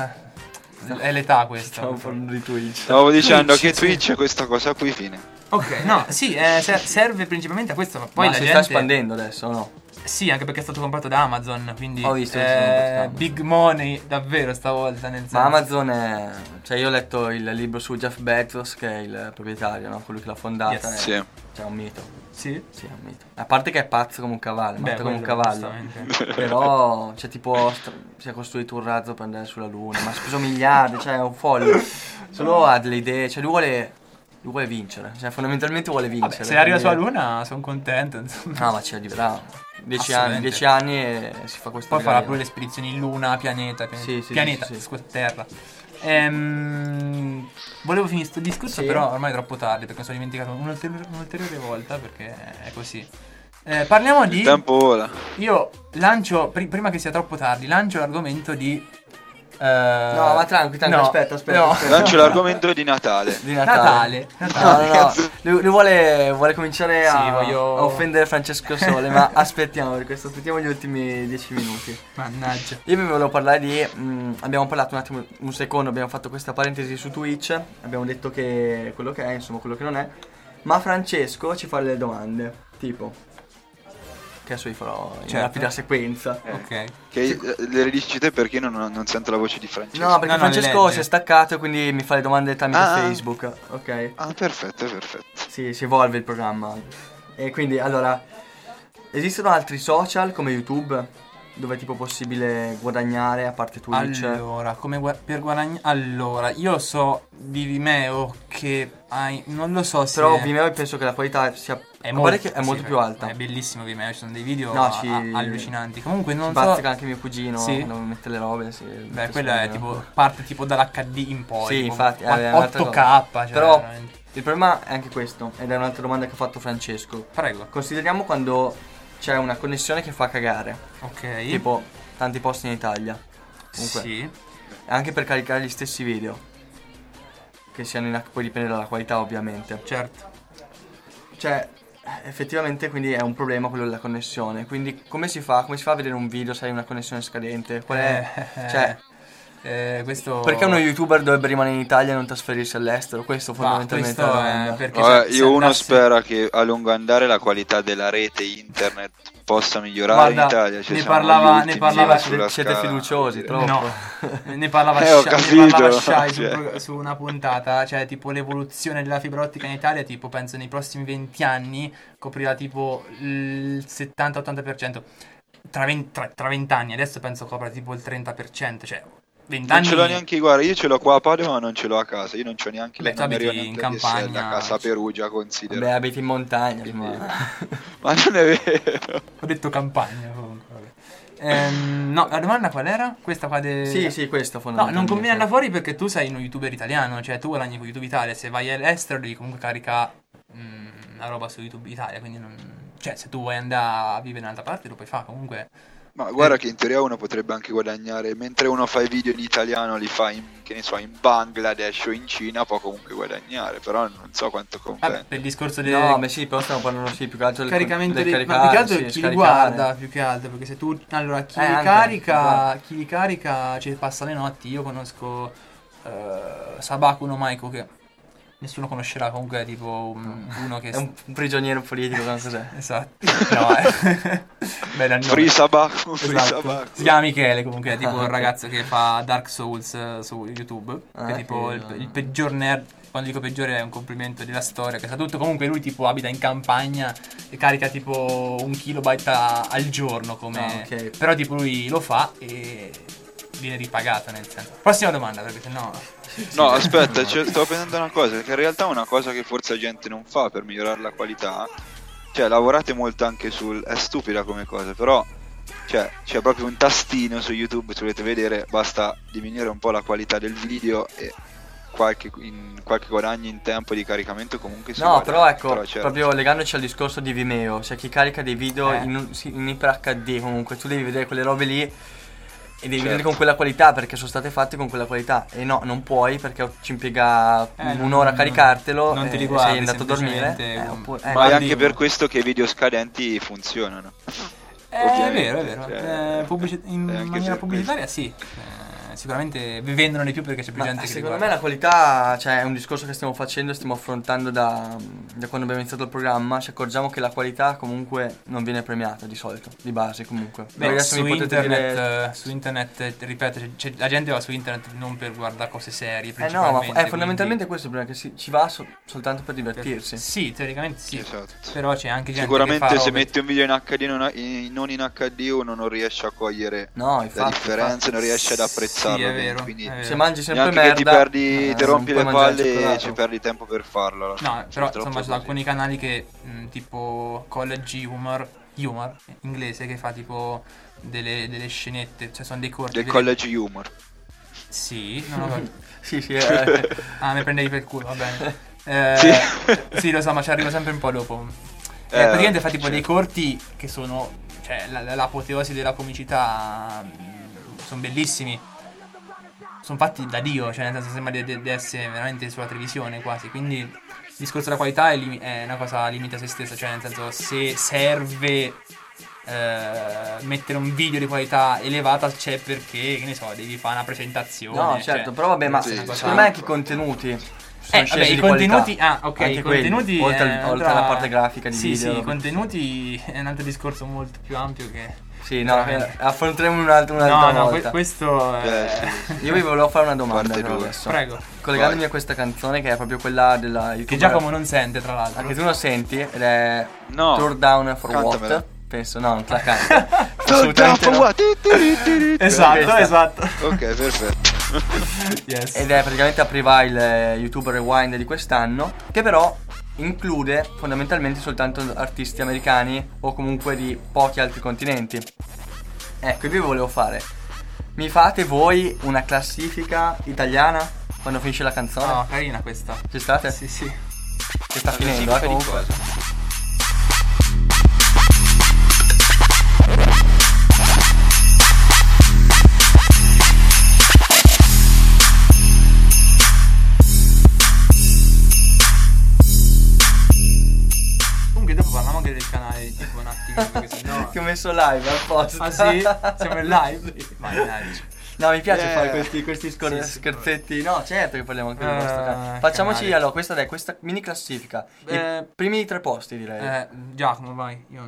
è l'età questa. Stavo parlando di Twitch. Stavo dicendo Twitch, che sì. Twitch è questa cosa qui, fine. Ok, no, sì, serve principalmente a questo, ma poi Ma la si gente... sta espandendo adesso, o no? Sì, anche perché è stato comprato da Amazon, quindi Ho visto che è stato comprato da Amazon. big money davvero stavolta, nel senso. Ma Amazon è... Cioè io ho letto il libro su Jeff Bezos, che è il proprietario, no? Colui che l'ha fondata. Yes. È... Sì. Cioè è un mito. Sì? Sì, è un mito. A parte che è pazzo come un cavallo, è Beh, matto come un quello, cavallo. giustamente. Però, cioè tipo, si è costruito un razzo per andare sulla luna, ma ha speso miliardi, cioè è un folle. Solo ha delle idee, cioè lui vuole vincere, cioè fondamentalmente vuole vincere. Vabbè, se arriva quindi- sulla luna sono contento, insomma. No, ma ci arriverà. 10 Assolutamente. anni e si fa questo. Poi farà pure le spedizioni in luna, pianeta, Sì, pianeta, sì. scusa, terra. Volevo finire questo discorso, Sì. però ormai è troppo tardi perché mi sono dimenticato un'ulteriore volta perché è così. Parliamo Il di... tempo vola. Io lancio, prima che sia troppo tardi, lancio l'argomento di... No, ma tranqui, no, aspetta. no. Lancio l'argomento di Natale. Di Natale. No. Lui vuole cominciare Sì, a offendere Francesco Sole, ma aspettiamo per questo, aspettiamo gli ultimi 10 minuti. Mannaggia. Io vi volevo parlare di... abbiamo parlato un attimo, un secondo, abbiamo fatto questa parentesi su Twitch, abbiamo detto che quello che è, insomma quello che non è, ma Francesco ci fa delle domande, tipo... Che adesso vi farò in Certo. rapida sequenza. Ok. Che le ridici te perché non sento la voce di Francesco. No, perché No, le Francesco legge. si è staccato e quindi mi fa le domande tramite Ah. Facebook, ok? Ah, perfetto. Sì, si evolve il programma. E quindi, allora, esistono altri social come YouTube dove è tipo possibile guadagnare a parte Twitch? Allora, per guadagnare... Allora, io so di Vimeo che hai... Non lo so se... Però Vimeo penso che la qualità sia È pare che è molto più alta. È bellissimo Vimeo, ci sono dei video No, allucinanti. Comunque non so. Bazzica anche mio cugino Sì. quando mette le robe. Sì, Beh, quella è tipo parte tipo dall'HD in poi. Sì, tipo infatti, è un'altra 8K, cioè Però veramente. il problema è anche questo, ed è un'altra domanda che ha fatto Francesco. Prego. Consideriamo quando c'è una connessione che fa cagare, Ok. tipo tanti posti in Italia. Comunque, Sì. anche per caricare gli stessi video, che siano in poi dipende dalla qualità ovviamente. Certo. Cioè, effettivamente quindi è un problema quello della connessione. Quindi come si fa? Come si fa a vedere un video se hai una connessione scadente? Qual è? Cioè, questo perché uno youtuber dovrebbe rimanere in Italia e non trasferirsi all'estero? Questo fondamentalmente questo è la è domanda. perché Vabbè, se io uno andasse- spera che a lungo andare la qualità della rete internet possa migliorare Guarda, in Italia. Cioè, ne siamo parlava- gli ne ultimi parlava- sulla siete scala, fiduciosi, voglio dire. troppo. No, ne parlava Ho Shai, capito, ne parlava Shai cioè. su una puntata, cioè tipo l'evoluzione della fibra ottica in Italia, tipo penso nei prossimi 20 anni coprirà tipo il 70-80%, tra 20 anni, adesso penso copra tipo il 30%, cioè 20 Non anni. ce l'ho neanche, guarda, io ce l'ho qua a Padova ma non ce l'ho a casa, io non c'ho neanche Beh, la tu abiti numerione in DSL campagna, a casa a Perugia, considera. Beh, abiti in montagna, Quindi- ma... Ma non è vero. Ho detto campagna comunque. Vabbè. No, la domanda qual era? Questa qua Sì, questo No, fondamentalmente. non conviene andare fuori perché tu sei uno youtuber italiano, cioè tu guadagni con YouTube Italia, se vai all'estero devi comunque caricare la roba su YouTube Italia, quindi non... Cioè se tu vuoi andare a vivere in un'altra parte lo puoi fare comunque. Ma guarda che in teoria uno potrebbe anche guadagnare, mentre uno fa i video in italiano, li fa in, che ne so, in Bangladesh o in Cina, può comunque guadagnare, però non so quanto Vabbè, compensa. per il discorso del No, beh sì, però stiamo parlando più che altro del caricamento del dei... Ma caricare, più che altro sì, chi li scaricare. guarda, più che altro, perché se tu... Allora, chi li anche, carica, guarda. chi li carica ci passa le notti, io conosco Sabaku no Maiko che nessuno conoscerà, comunque è tipo uno che... È un prigioniero politico, non cos'è. Esatto. No, bella nome. Free Sabaku, Free Esatto. Sabaku. Si chiama Michele comunque, è tipo il ragazzo che fa Dark Souls su YouTube, che è tipo che- il peggior nerd, quando dico peggiore è un complimento della storia, che sa tutto. Comunque lui tipo abita in campagna e carica tipo 1 kilobyte al giorno come... ok. Però tipo lui lo fa e viene ripagato, nel senso. Prossima domanda, perché sennò... No, aspetta, stavo pensando una cosa, che in realtà una cosa che forse la gente non fa per migliorare la qualità, cioè lavorate molto anche sul... è stupida come cosa, però cioè c'è proprio un tastino su YouTube, se volete vedere, basta diminuire un po' la qualità del video e qualche guadagno in tempo di caricamento comunque si No, guadagna. però ecco, certo. proprio legandoci al discorso di Vimeo, cioè chi carica dei video in Hyper HD comunque, tu devi vedere quelle robe lì e devi vedere con quella qualità perché sono state fatte con quella qualità. E no, non puoi perché ci impiega un'ora a caricartelo non ti e riguardi, sei andato a dormire. semplicemente Oppure, Ma è guardi anche per uno. questo che i video scadenti funzionano. È vero, è vero. Cioè, In è anche maniera per pubblicitaria sì. Sicuramente vi vendono di più perché c'è più ma gente che secondo li me guarda. la qualità, cioè è un discorso che stiamo facendo, stiamo affrontando da quando abbiamo iniziato il programma. Ci accorgiamo che la qualità comunque non viene premiata di solito, di base comunque. Voi Beh, adesso su mi potete internet, dire... su internet, ripeto, la gente va su internet non per guardare cose serie, no, ma principalmente. è fondamentalmente questo il problema, che ci va soltanto per divertirsi. Sì, teoricamente sì. Esatto. Però c'è anche gente Sicuramente che fa se robe- metti un video in HD non in HD uno non riesce a cogliere No, la infatti, differenza, non riesce ad apprezzarlo. Sì, è bene, vero, quindi è vero. Se mangi sempre neanche merda, che ti perdi, ti non rompi puoi le mangiare palle e cioccolato. ci perdi tempo per farlo. alla fine. No, però Purtroppo insomma ci è sono così. alcuni canali che tipo College Humor inglese, che fa tipo delle scenette, cioè sono dei corti. Del delle- college humor. Sì, non ho capito. Sì, Ah, mi prendevi per il culo, va bene. Sì. Sì, lo so, ma ci arrivo sempre un po' dopo. Praticamente fa tipo dei corti che sono, cioè, l'apoteosi della comicità. Sono bellissimi. Sono fatti da Dio, cioè nel senso sembra di essere veramente sulla televisione quasi. Quindi il discorso della qualità è una cosa limite a se stessa, cioè nel senso se serve mettere un video di qualità elevata c'è perché, che ne so, devi fare una presentazione. No, certo, cioè, però vabbè, ma sì, secondo me anche i contenuti sono vabbè, scesi i di contenuti, qualità. ok, Anche i quelli, contenuti oltre alla parte grafica di sì, video. Sì, i contenuti è un altro discorso molto più ampio che Sì, no, veramente. affronteremo un'altra No, volta. questo Io vi volevo fare una domanda Parte però due. adesso. Prego. Collegandomi a questa canzone che è proprio quella della Che YouTuber. Giacomo non sente, tra l'altro. Anche tu lo senti ed è No. Tour Down for Cantamela. What? Penso, no, non te la canto. Assolutamente no. Esatto, esatto. Ok, perfetto. Yes. ed è praticamente apriva il YouTube Rewind di quest'anno, che però include fondamentalmente soltanto artisti americani o comunque di pochi altri continenti. Ecco, io vi volevo fare, mi fate voi una classifica italiana quando finisce la canzone? No, carina questa. Ci state? Sì, sì. Che sta Una finendo, classifica di comunque. cosa? Comunque dopo parliamo anche del canale tipo un attimo, perché sennò... Che ho messo live apposta. Ah sì? Siamo in live? Mannaggia. No, mi piace Yeah. fare questi Sì, sì, scherzetti. No, certo che parliamo anche del vostro canale. Eh, Facciamoci canale. allora questa mini classifica. I primi 3 posti, direi. Giacomo, vai. Io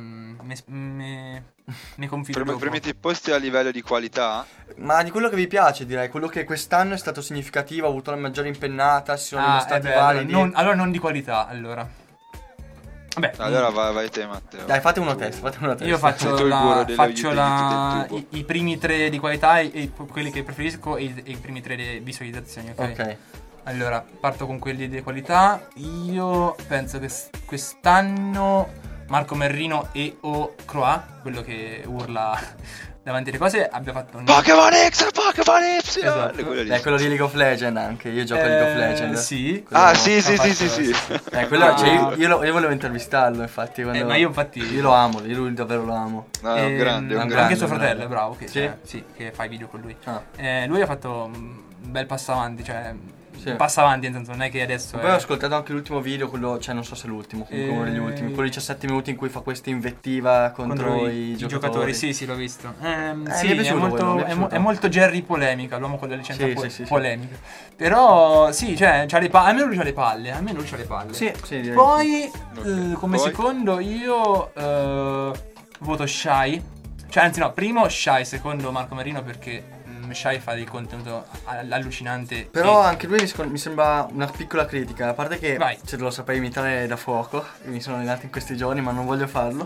ne confido dopo. Premete i posti a livello di qualità? Ma di quello che vi piace, direi, quello che quest'anno è stato significativo, ha avuto la maggiore impennata, si sono dimostrati validi. allora non di qualità, allora. Vabbè, Allora vai te, Matteo. Dai, fate uno test, fate uno test. io faccio, Tu il burro delle faccio del tubo. i primi 3 di qualità e quelli che preferisco e i primi 3 di visualizzazioni, ok? Ok. Allora, parto con quelli di qualità. Io penso che quest'anno Marco Merrino e o Croà, quello che urla davanti alle cose, abbia fatto un... Pokémon X, Pokémon Y. Esatto. Quello lì. È quello di League of Legends anche, io gioco a League of Legends. Sì. Quello- Ah, sì. Quello, Ah. cioè, io volevo intervistarlo, infatti. Quando... Ma io infatti... Io lo amo, io lui davvero lo amo. No, è un grande, è un Anche grande. suo fratello, grande. è bravo, che, Sì? sì, che fa i video con lui. Ah. Lui ha fatto un bel passo avanti, cioè... Sì. Un passo avanti, nel senso, non è che adesso... Poi ho ascoltato anche l'ultimo video, quello, cioè non so se è l'ultimo, comunque uno degli ultimi, quello di 17 minuti in cui fa questa invettiva contro i giocatori. Sì, l'ho visto. Sì, mi è è piaciuto molto, quello, mi è piaciuto. è molto Jerry polemica, l'uomo con la licenza Sì, sì. polemica. Però, sì, cioè, c'ha le palle, almeno lui c'ha le palle, Sì, direi. Poi, Ok. come Poi? secondo, io voto Shy. Cioè, anzi no, primo Shy, secondo Marco Merino perché Shy fa del contenuto allucinante. Però e- anche lui mi sembra una piccola critica, a parte che Vai. se lo saprei imitare da fuoco, mi sono allenato in questi giorni ma non voglio farlo.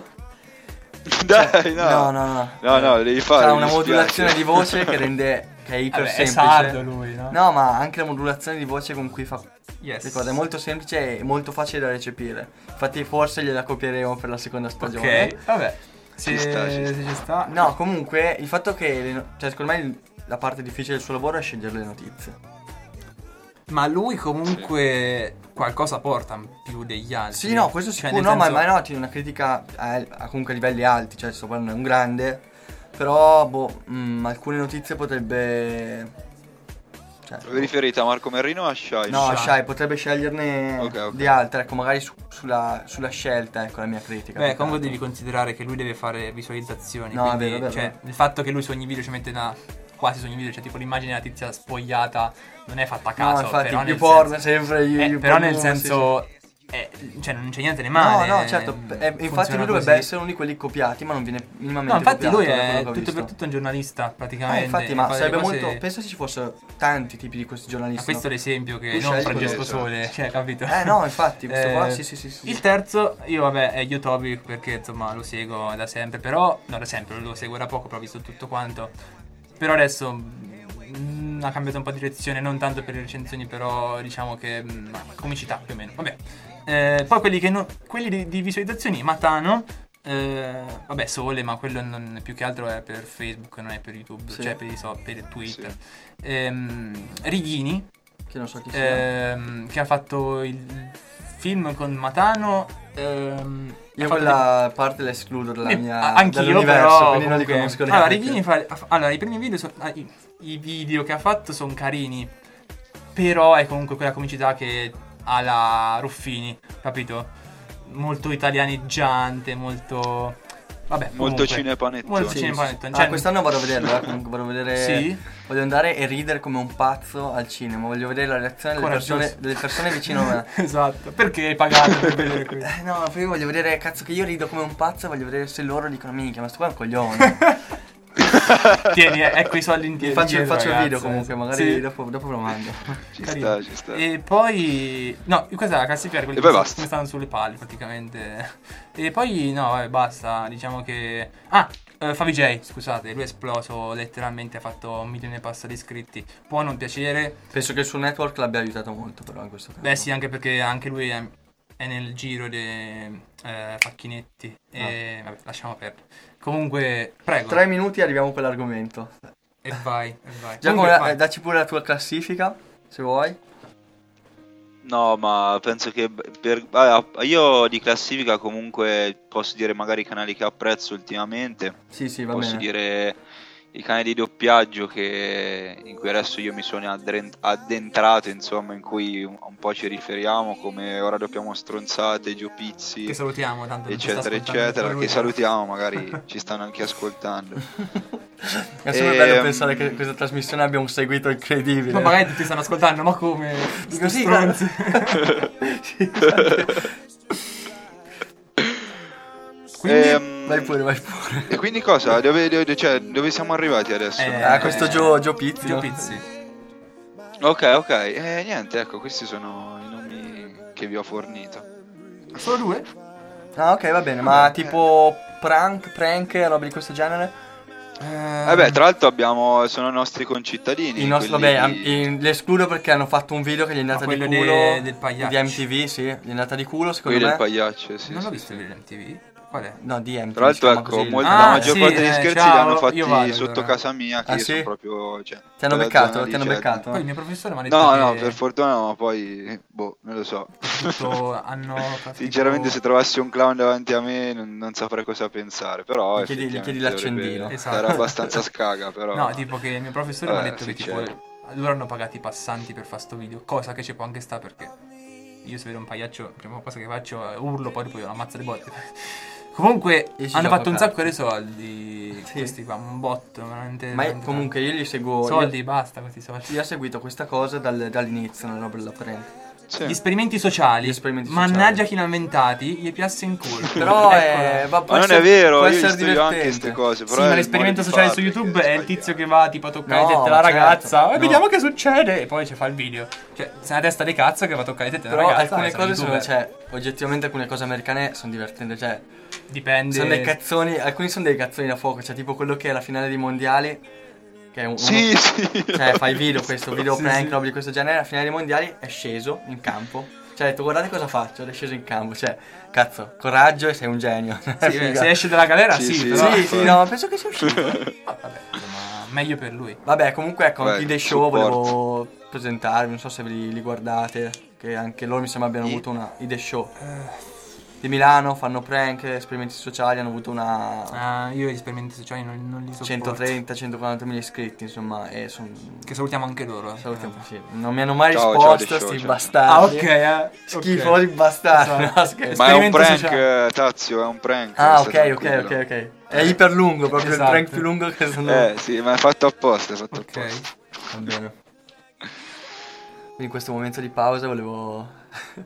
Dai, no. No, devi fare. ha mi una dispiace. modulazione di voce che rende, che è iper Vabbè, è semplice. sardo lui, no? No, ma anche la modulazione di voce con cui fa Yes. le cose è molto semplice e molto facile da recepire. Infatti forse gliela copieremo per la seconda stagione. Ok, vabbè. Ci sta, ci Se ci sta. No, comunque il fatto che cioè secondo me la parte difficile del suo lavoro è scegliere le notizie. Ma lui comunque qualcosa porta in più degli altri. Sì, no, questo Cioè, sicuro, nel no, senso- ma no, c'è una critica a comunque a livelli alti, cioè sto parlando è un grande, però alcune notizie potrebbe cioè, Vi riferite a Marco Merrino o a Shai? no, Shy. Shy potrebbe sceglierne Ok. di altre, ecco, magari sulla scelta, ecco la mia critica. Beh, più comunque che devi considerare che lui deve fare visualizzazioni. No, è quindi, vero, è vero. cioè, il fatto che lui su ogni video ci mette quasi su ogni video, cioè tipo l'immagine della tizia spogliata non è fatta a altro. caso. No, infatti, però più nel porno senso- sempre gli però nel porno, senso cioè non c'è niente di sì. male. No, certo, infatti funziona lui dovrebbe così. essere uno di quelli copiati, ma non viene minimamente No, infatti copiato, lui da quello è che ho tutto visto. per tutto un giornalista, praticamente. Infatti, e ma fa delle sarebbe cose- molto. Penso ci fossero tanti tipi di questi giornalisti. Ma questo è no? l'esempio che Tu non scegli Francesco quello, Sole, cioè, capito? No, infatti, questo qua, Eh, sì. Il terzo, io vabbè, è Yotobi perché insomma lo seguo da sempre, però, no da sempre, lo seguo da poco, però ho visto tutto quanto. Però adesso ha cambiato un po' di direzione, non tanto per le recensioni, però diciamo che comicità più o meno, vabbè. Poi quelli di visualizzazioni, Matano, vabbè Sole, ma quello non, più che altro è per Facebook, non è per YouTube, Sì. cioè per Twitter. Righini, Che non so chi sia. che ha fatto il film con Matano. Io quella parte la escludo dalla mia anch'io, dall'universo, però quindi non li comunque- conosco allora, neanche. Righini allora, i primi video i video che ha fatto sono carini, però è comunque quella comicità che ha la Ruffini, capito? Molto italianeggiante, molto vabbè, Molto comunque, cinepanettone. molto Sì, cinepanettone. Ah, quest'anno vado a vederlo, comunque vado a vedere. Sì? Voglio andare e ridere come un pazzo al cinema. Voglio vedere la reazione Coraggioso. delle persone vicino a me. Esatto, perché hai pagato per vedere questo? No, poi voglio vedere, cazzo, che io rido come un pazzo e voglio vedere se loro dicono minchia, ma sto qua è un coglione. Tieni, ecco i soldi in Faccio il ragazzi. video comunque, magari Sì. dopo lo mando. Ci Carino. sta. E poi no, questa è la classifica di quelli E poi che basta. come stanno sulle palle praticamente. E poi no, vabbè, basta, diciamo che Fabi J, scusate, lui è esploso letteralmente, ha fatto 1 milione e passa di iscritti. Può non piacere. Penso che il suo network l'abbia aiutato molto però in questo caso. Beh sì, anche perché anche lui è nel giro dei facchinetti. E vabbè, lasciamo perdere. Comunque, prego. 3 minuti e arriviamo per l'argomento. E vai. Giacomo, Comunque, vai. dacci pure la tua classifica, se vuoi. No, ma penso che io di classifica comunque posso dire magari i canali che apprezzo ultimamente. Sì, va Posso bene. dire i canali di doppiaggio in cui adesso io mi sono addentrato, insomma, in cui un po' ci riferiamo, come Ora doppiamo stronzate, Gio Pizzi, Che salutiamo tanto che ci sta eccetera, ascoltando eccetera, lui. che salutiamo, magari ci stanno anche ascoltando. È sempre bello pensare che questa trasmissione abbia un seguito incredibile. Ma magari tutti stanno ascoltando, ma come? Dico, sì, Stronzi. Sì. Quindi Vai pure. E quindi cosa? Dove siamo arrivati adesso? Questo Gio Pizzi. Gio no? Pizzi. Ok. Niente, ecco, questi sono i nomi che vi ho fornito. Solo 2? Ah, ok, va bene, ma tipo prank, roba di questo genere? Vabbè, tra l'altro sono nostri concittadini. I nostri, quelli vabbè, di- li escludo perché hanno fatto un video che gli è andata di quello culo del pagliaccio. di MTV, sì, gli è andata di culo secondo quelli me. del pagliaccio, sì. Non l'ho sì, visto sì. il MTV. Qual è? No, di MTV. Tra l'altro, si chiama ecco, così. la Ah, maggior sì, parte degli scherzi ciao, li hanno fatti io vado, sotto allora. casa mia, che Ah, io sì? sono proprio. Cioè, Ti hanno quella beccato? zona lì, Ti hanno cioè- beccato? Poi il mio professore mi ha detto No, che per fortuna no, ma poi, non lo so. tutto hanno fatto Sinceramente, tipo- se trovassi un clown davanti a me, non saprei cosa pensare. Però, Gli chiedi effettivamente l'accendino. dovrebbe Esatto. stare abbastanza scaga. Però, No, tipo che il mio professore mi ha detto che tipo succede. loro hanno pagato i passanti per fare sto video, cosa che ci può anche sta perché io se vedo un pagliaccio, la prima cosa che faccio è urlo, poi dopo io lo ammazzo le botte. Comunque E ci hanno gioco fatto un a sacco carte. di soldi, Sì. questi qua, un botto, veramente. Ma veramente comunque io gli seguo. tanto. Soldi, basta questi soldi. Io ho seguito questa cosa dall'inizio nella roba della prank. sì. Gli esperimenti sociali, Gli esperimenti mannaggia sociali. chi l'ha inventati, gli piasse in culo. Però Eccola. può Ma non essere- è vero, può io essere studio anche divertente. queste cose. Sì, Però ma è il l'esperimento modo di sociale su farle YouTube che è il tizio che va tipo a toccare No, le tette alla certo, ragazza. no. Vediamo che succede. E poi ci fa il video. Cioè, sei una testa di cazzo che va a toccare le tette alla Però ragazza. alcune e sarà cose sono, youtuber. cioè, oggettivamente alcune cose americane sono divertenti, cioè, Dipende. sono dei cazzoni, alcuni sono dei cazzoni da fuoco, cioè tipo quello che è la finale dei mondiali, che è Sì. cioè fai questo video Sì, prank, sì. roba di questo genere, la finale dei mondiali è sceso in campo, cioè ha detto guardate cosa faccio, ed è sceso in campo, cioè, cazzo, coraggio e sei un genio. Sì, Figa. se esce dalla galera, Sì, sì, sì, però. Sì, no, ma penso che sia uscito. Vabbè, ma meglio per lui. Vabbè, comunque ecco, Beh, i The Show supporto. volevo presentarvi, non so se li guardate, che anche loro mi sembra abbiano avuto i The Show. Di Milano, fanno prank, esperimenti sociali, hanno avuto una Io gli esperimenti sociali non li sopporto. 130-140 mila iscritti, insomma, e Che salutiamo anche loro. salutiamo, sì. Non mi hanno mai Ciao, risposto, ciao, The Show, sti ciao. bastardi. Ok. Schifosi bastardi, Esatto. no, scherzo. Ma è un Esperimento prank, sociale. Tazio, è un prank. Ah, stai ok. tranquillo. È iper lungo, proprio Esatto. il prank più lungo che sono... Sì, ma è fatto apposta, è fatto Ok. apposta. Va bene. Quindi in questo momento di pausa volevo,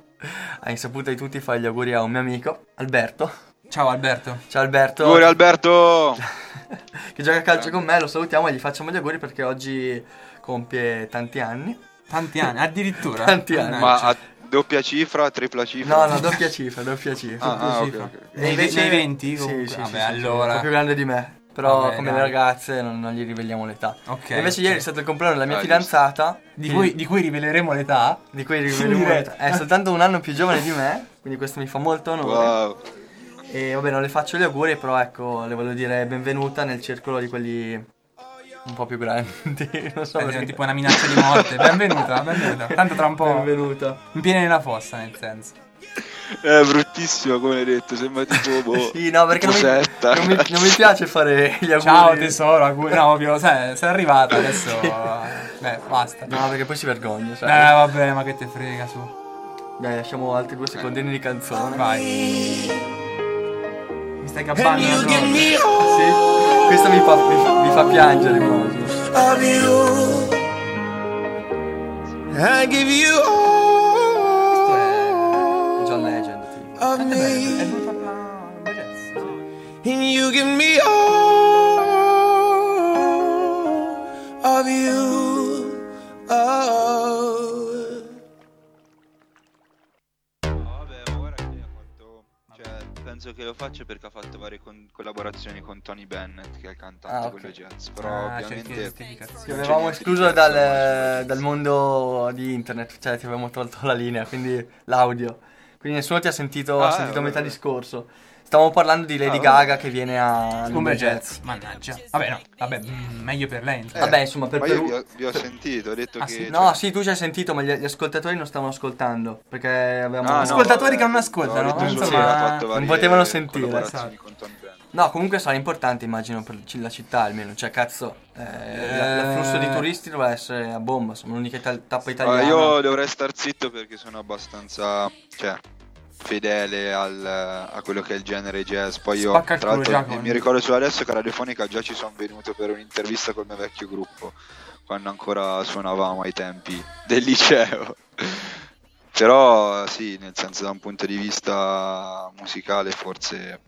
a insaputa di tutti, fare gli auguri a un mio amico, Alberto. Ciao Alberto. Ciao Alberto. Auguri Alberto! Che gioca a calcio con me, lo salutiamo e gli facciamo gli auguri perché oggi compie tanti anni. Tanti anni, addirittura. Tanti anni. Mannaggia. Ma a doppia cifra, tripla cifra? No, doppia cifra. Ah, ok, cifra. ok. E Nei 20 Sì, comunque? sì, Vabbè, sì, allora. un po' più grande di me. Però Vabbè, come dai. le ragazze non gli riveliamo l'età. Ok, E invece ok. ieri è stato il compleanno della mia Ah, fidanzata. Di cui riveleremo l'età. Di cui In riveliamo diretta. l'età. È soltanto un anno più giovane di me. Quindi questo mi fa molto onore. Wow. E vabbè, non le faccio gli auguri, però ecco, le voglio dire benvenuta nel circolo di quelli un po' più grandi. Non so È perché. tipo una minaccia di morte. Benvenuta. Tanto tra un po'. Benvenuta. Mi piene nella fossa, nel senso. È bruttissimo, come hai detto, sembra tipo boh, Sì, no, perché Cosetta. non mi piace fare gli auguri. Ciao tesoro, auguri. No, ovvio, sei arrivata adesso. Beh, basta. No, perché poi si vergogna, sai. Vabbè, ma che te frega su. Dai, lasciamo altri 2 secondini di canzone. Vai. Mi stai gabbando You la give droga. me Sì. Questo mi fa piangere quasi. of you. I give you Questo all è John Legend, tipo. of È me, venuto a jazz. and you give me Cioè, penso che lo faccia perché ha fatto varie collaborazioni con Tony Bennett, che è il cantante quello jazz. Però ovviamente ti avevamo escluso dal mondo di internet, cioè ti avevamo tolto la linea, quindi l'audio. Quindi nessuno ti ha sentito, ha sentito metà discorso. Stavamo parlando di Lady Gaga che viene a Lumbre Jazz. Mannaggia. Vabbè, meglio per lei. Vabbè, insomma, per Perù. Io vi ho sentito, ho detto che... Sì? No, sì, tu ci hai sentito, ma gli ascoltatori non stavano ascoltando. Perché avevamo... ascoltatori che non ascoltano. Non potevano sentire. Con Tony Bennett. No, comunque sarà importante, immagino, per la città almeno. Cioè, cazzo, l'afflusso di turisti dovrà essere a bomba. Sono l'unica tappa italiana. Io dovrei star zitto perché sono abbastanza... Cioè... fedele a quello che è il genere jazz. Poi io tra l'altro mi ricordo solo adesso che a Radiofonica già ci sono venuto per un'intervista col mio vecchio gruppo quando ancora suonavamo ai tempi del liceo. Però sì, nel senso, da un punto di vista musicale forse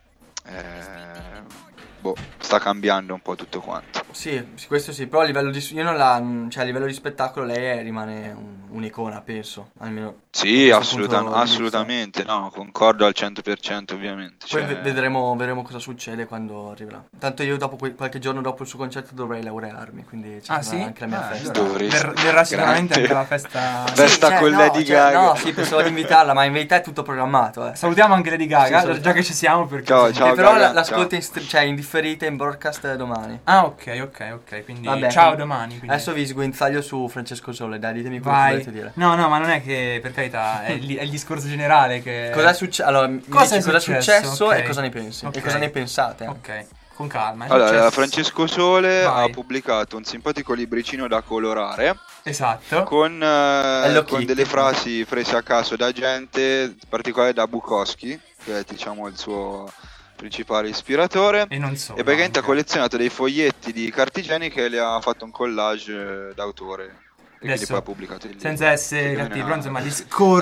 sta cambiando un po' tutto quanto. Sì, questo sì, però a livello di a livello di spettacolo lei rimane un'icona, penso, almeno. Sì, assolutamente, no, concordo al 100% ovviamente. Poi vedremo cosa succede quando arriverà. Tanto io qualche giorno dopo il suo concerto dovrei laurearmi, quindi sì? anche la mia festa. Verrà sicuramente anche la festa. Festa con Lady Gaga. No, sì, pensavo di invitarla, ma in verità è tutto programmato. Salutiamo anche Lady Gaga, già che ci siamo, perché ciao, però Gaga, l'ascolti in differita in broadcast domani. Ah, ok, quindi vabbè, ciao domani. Quindi. Adesso vi sguinzaglio su Francesco Sole, dai, ditemi cosa volete dire. No, ma non è che, per carità, è il discorso generale che... Cosa è successo? Allora, cosa è successo okay. E cosa ne pensi? Okay. E cosa ne pensate? Ok, con calma. Allora, Francesco Sole ha pubblicato un simpatico libricino da colorare. Esatto. Con delle frasi prese a caso da gente, in particolare da Bukowski, che è diciamo il suo principale ispiratore, e non solo, e praticamente ha collezionato dei foglietti di carta igienica e le ha fatto un collage d'autore. Adesso, poi ha pubblicato il libro. Senza essere cattivi, però insomma il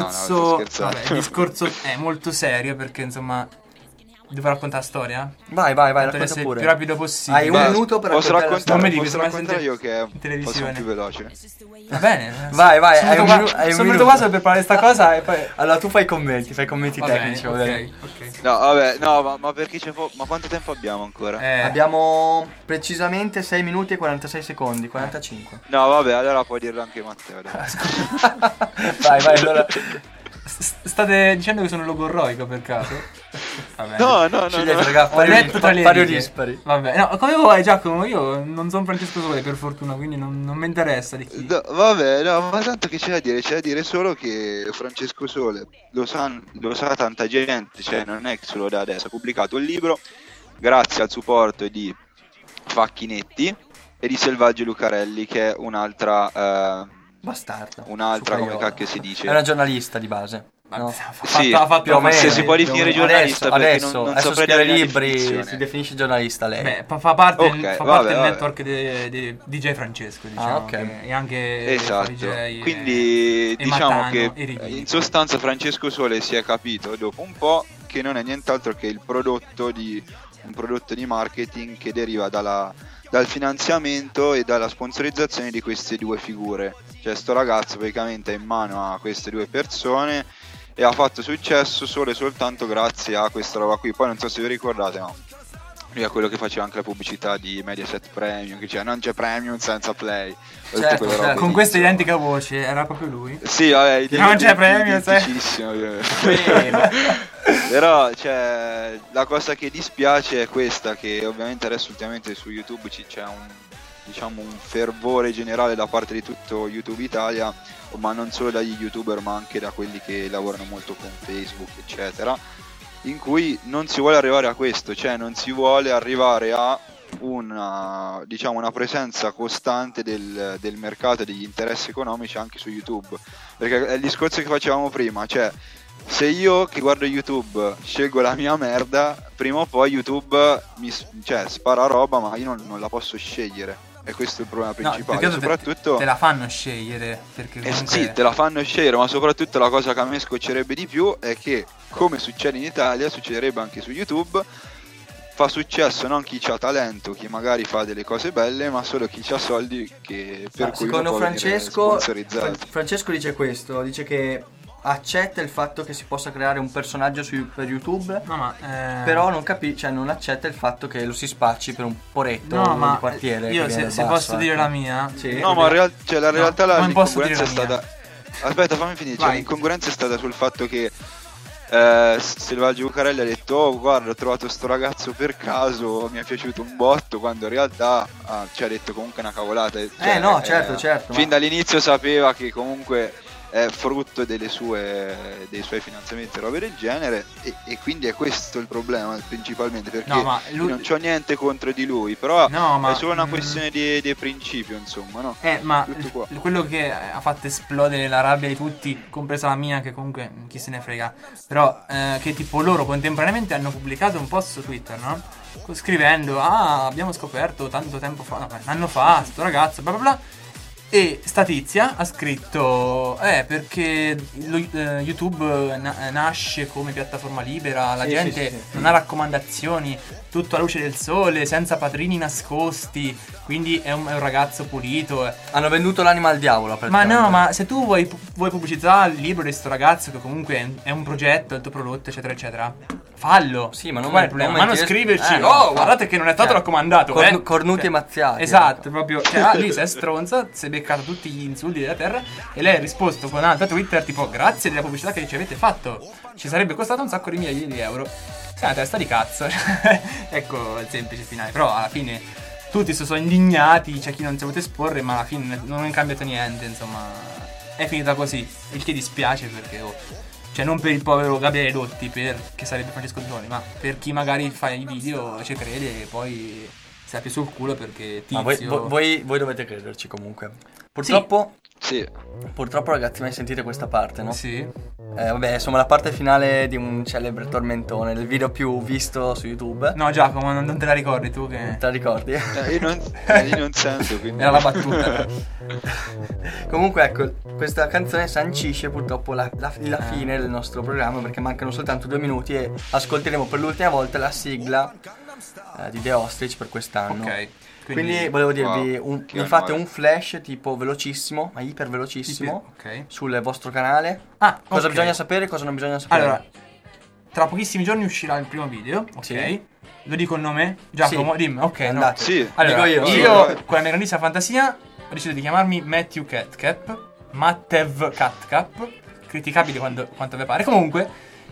discorso è molto serio, perché insomma devo raccontare la storia? Vai, racconta pure. Il più rapido possibile. Hai un minuto per raccontare la storia. Posso raccontare io che sono più veloce. Va bene. Vai, sono venuto qua solo per parlare di sta cosa e poi... Allora tu fai commenti tecnici. Ok. No, ma perché ma quanto tempo abbiamo ancora? Abbiamo precisamente 6 minuti e 46 secondi, 45. No, vabbè, allora puoi dirlo anche Matteo. Vai, allora... State dicendo che sono logorroico per caso? Vabbè. No. Ho letto tra le righe. Dispari. Vabbè, no, come vuoi Giacomo, io non sono Francesco Sole per fortuna, quindi non mi interessa di chi. Ma tanto che c'è da dire solo che Francesco Sole lo sa tanta gente, cioè non è che solo da adesso, ha pubblicato un libro grazie al supporto di Facchinetti e di Selvaggio Lucarelli, che è un'altra bastarda. Un'altra, come cacchio si dice? È una giornalista di base. No? Sì, ha fatto se si può definire giornalista, adesso scrive libri, si definisce giornalista lei. Beh, fa parte del network di DJ Francesco, diciamo, e anche esatto. DJ, quindi diciamo Matano, che in sostanza Francesco Sole si è capito dopo un po' che non è nient'altro che un prodotto di marketing che deriva dal finanziamento e dalla sponsorizzazione di queste due figure. Cioè sto ragazzo praticamente è in mano a queste due persone e ha fatto successo solo e soltanto grazie a questa roba qui. Poi non so se vi ricordate, ma lui è quello che faceva anche la pubblicità di Mediaset Premium, che diceva non c'è Premium senza Play. Certo, con questa identica voce, era proprio lui. Sì, vabbè, non c'è Premium, però cioè, la cosa che dispiace è questa, che ovviamente adesso ultimamente su YouTube c'è un fervore generale da parte di tutto YouTube Italia, ma non solo dagli youtuber ma anche da quelli che lavorano molto con Facebook eccetera, in cui non si vuole arrivare a questo, cioè non si vuole arrivare a una presenza costante del mercato e degli interessi economici anche su YouTube, perché è il discorso che facevamo prima, cioè se io che guardo YouTube scelgo la mia merda, prima o poi YouTube mi spara roba, ma io non la posso scegliere. E questo è il problema principale. Soprattutto te la fanno scegliere, perché comunque... sì, te la fanno scegliere, ma soprattutto la cosa che a me scoccerebbe di più è che, come succede in Italia, succederebbe anche su YouTube, fa successo non chi ha talento, chi magari fa delle cose belle, ma solo chi ha soldi, che per cui secondo Francesco dice questo, dice che accetta il fatto che si possa creare un personaggio per YouTube, No, ma però non accetta il fatto che lo si spacci per un poretto no, ma di quartiere. io che viene se dal basso, posso dire ecco. la mia. Sì. No, ma la realtà non posso l'incongruenza è dire la stata... Aspetta, fammi finire. Vai. L'incongruenza è stata sul fatto che Selvaggio Bucarelli ha detto: oh, guarda, ho trovato sto ragazzo per caso, mi è piaciuto un botto, quando in realtà ci ha detto comunque una cavolata. Cioè, no, certo. Fin dall'inizio sapeva che comunque è frutto dei suoi finanziamenti e robe del genere, e quindi è questo il problema principalmente, perché No, ma lui- non c'ho niente contro di lui, però No, ma- è solo una questione di principio, insomma, no? Ma Tutto qua. quello che ha fatto esplodere la rabbia di tutti, compresa la mia, che comunque chi se ne frega, però che tipo loro contemporaneamente hanno pubblicato un post su Twitter, no? Scrivendo: abbiamo scoperto tanto tempo fa, no, un anno fa, sto ragazzo, bla bla bla. E sta tizia ha scritto: perché YouTube nasce come piattaforma libera, la Sì, gente sì. non ha raccomandazioni, tutto a luce del sole, senza padrini nascosti, quindi è un ragazzo pulito. Hanno venduto l'anima al diavolo. Ma no, ma se tu vuoi pubblicizzare il libro di sto ragazzo, che comunque è un progetto, è il tuo prodotto, eccetera, eccetera, fallo. Sì, ma non Qual è il problema? Ma non mentire- scriverci: no, guardate che non è stato cioè, raccomandato. cornuti Cioè, e mazziati. Esatto, proprio. Cioè, lì si è stronza, si è beccato tutti gli insulti della terra. E lei ha risposto con un altro Twitter tipo: grazie della pubblicità che ci avete fatto, ci sarebbe costato un sacco di migliaia di euro. Sei una testa di cazzo. Ecco il semplice finale. Però alla fine tutti si sono indignati, c'è chi non si è voluto esporre, ma alla fine non è cambiato niente, insomma. È finita così. Il che dispiace, perché cioè non per il povero Gabriele Dotti, che sarebbe Francesco Zoni, ma per chi magari fa i video, ci crede e poi si apre sul culo perché Ma tizio. voi dovete crederci comunque. Purtroppo, Sì. ragazzi, mai sentite questa parte, no? Sì. Vabbè, insomma, la parte finale di un celebre tormentone, il video più visto su YouTube. No, Giacomo, non te la ricordi tu che Te la ricordi? Io non sento, quindi... era la battuta. Comunque, ecco, questa canzone sancisce purtroppo la fine del nostro programma, perché mancano soltanto 2 minuti e ascolteremo per l'ultima volta la sigla di The Ostrich per quest'anno. Ok. Quindi volevo dirvi, Wow, che mi fate onore. un flash tipo velocissimo, ma iper velocissimo, Ok. sul vostro canale. Cosa ok. bisogna sapere, cosa non bisogna sapere. Allora, tra pochissimi giorni uscirà il primo video, ok? Sì. Lo dico il nome? Giacomo, Sì. dimmi, ok, no. Andate. Sì. Allora, Dico io. io Sì. con la mia grandissima fantasia ho deciso di chiamarmi Matthew Catcap, Mattev Catcap, criticabile quanto vi pare. Comunque,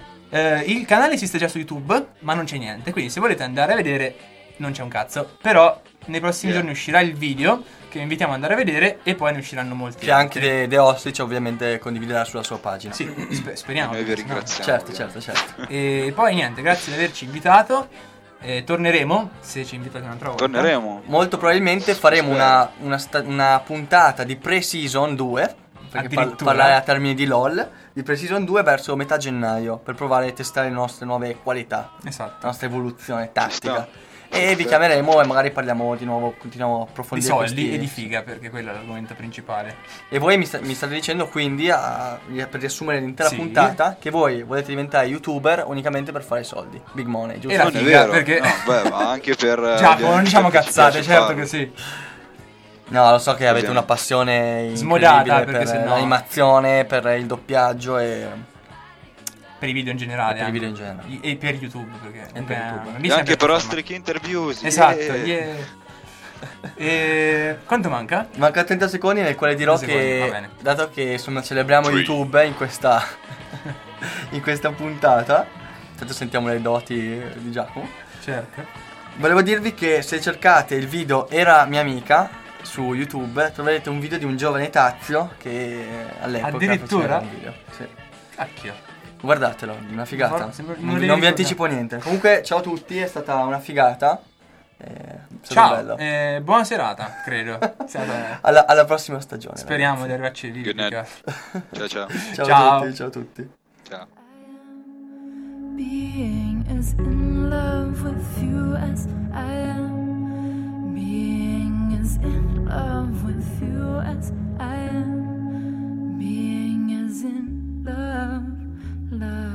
il canale esiste già su YouTube, ma non c'è niente, quindi se volete andare a vedere non c'è un cazzo. Però nei prossimi giorni uscirà il video che vi invitiamo ad andare a vedere, e poi ne usciranno molti Che anche The Ostrich ovviamente condividerà sulla sua pagina. Sì, speriamo. Noi vi no? ringraziamo. Certo. E poi niente, grazie di averci invitato. Torneremo se ci invitate un'altra volta. Torneremo. Molto probabilmente faremo una puntata di pre-season 2, perché Addirittura? parlare a termini di LOL, di pre-season 2 verso metà gennaio, per provare a testare le nostre nuove qualità, la Esatto. nostra evoluzione tattica. sta. E vi chiameremo e magari parliamo di nuovo, continuiamo a Di approfondire soldi questi- e di figa, perché quello è l'argomento principale. E voi mi state dicendo quindi, per riassumere l'intera Sì. puntata, che voi volete diventare youtuber unicamente per fare soldi, big money, giusto? E la Non è figa, vero. perché- No, beh, ma anche per... Giacomo, non diciamo perché ci cazzate, piace certo farlo. che sì. No, lo so che avete Ovviamente. una passione Smodata, incredibile perché per se no- l'animazione, per il doppiaggio e Per i video in generale. per i anche. video in generale. E per YouTube, perché per è YouTube. una E bellissima anche per piattaforma. Ostrich Interviews. Esatto, yeah. yeah. E quanto manca? Manca 30 secondi nel quale dirò 30 secondi, va che, bene. dato che insomma celebriamo YouTube in questa in questa puntata, intanto sentiamo le doti di Giacomo, Certo. volevo dirvi che se cercate il video Era mia amica su YouTube troverete un video di un giovane Tazio che all'epoca Addirittura? faceva un video. Sì. Cacchio. Guardatelo, una figata. Guarda, sembra- non Non, li vi ricordo. anticipo niente. Comunque, ciao a tutti, è stata una figata. È stato Ciao, bello. buona serata, credo. Siate- Alla prossima stagione. Speriamo di ragazzi. arrivarci lì. Good night. perché- Ciao ciao. Ciao, Ciao. a tutti, ciao a tutti. Ciao. Being as in love with you as I am. Being as in love with you as I am. Being as in love, love.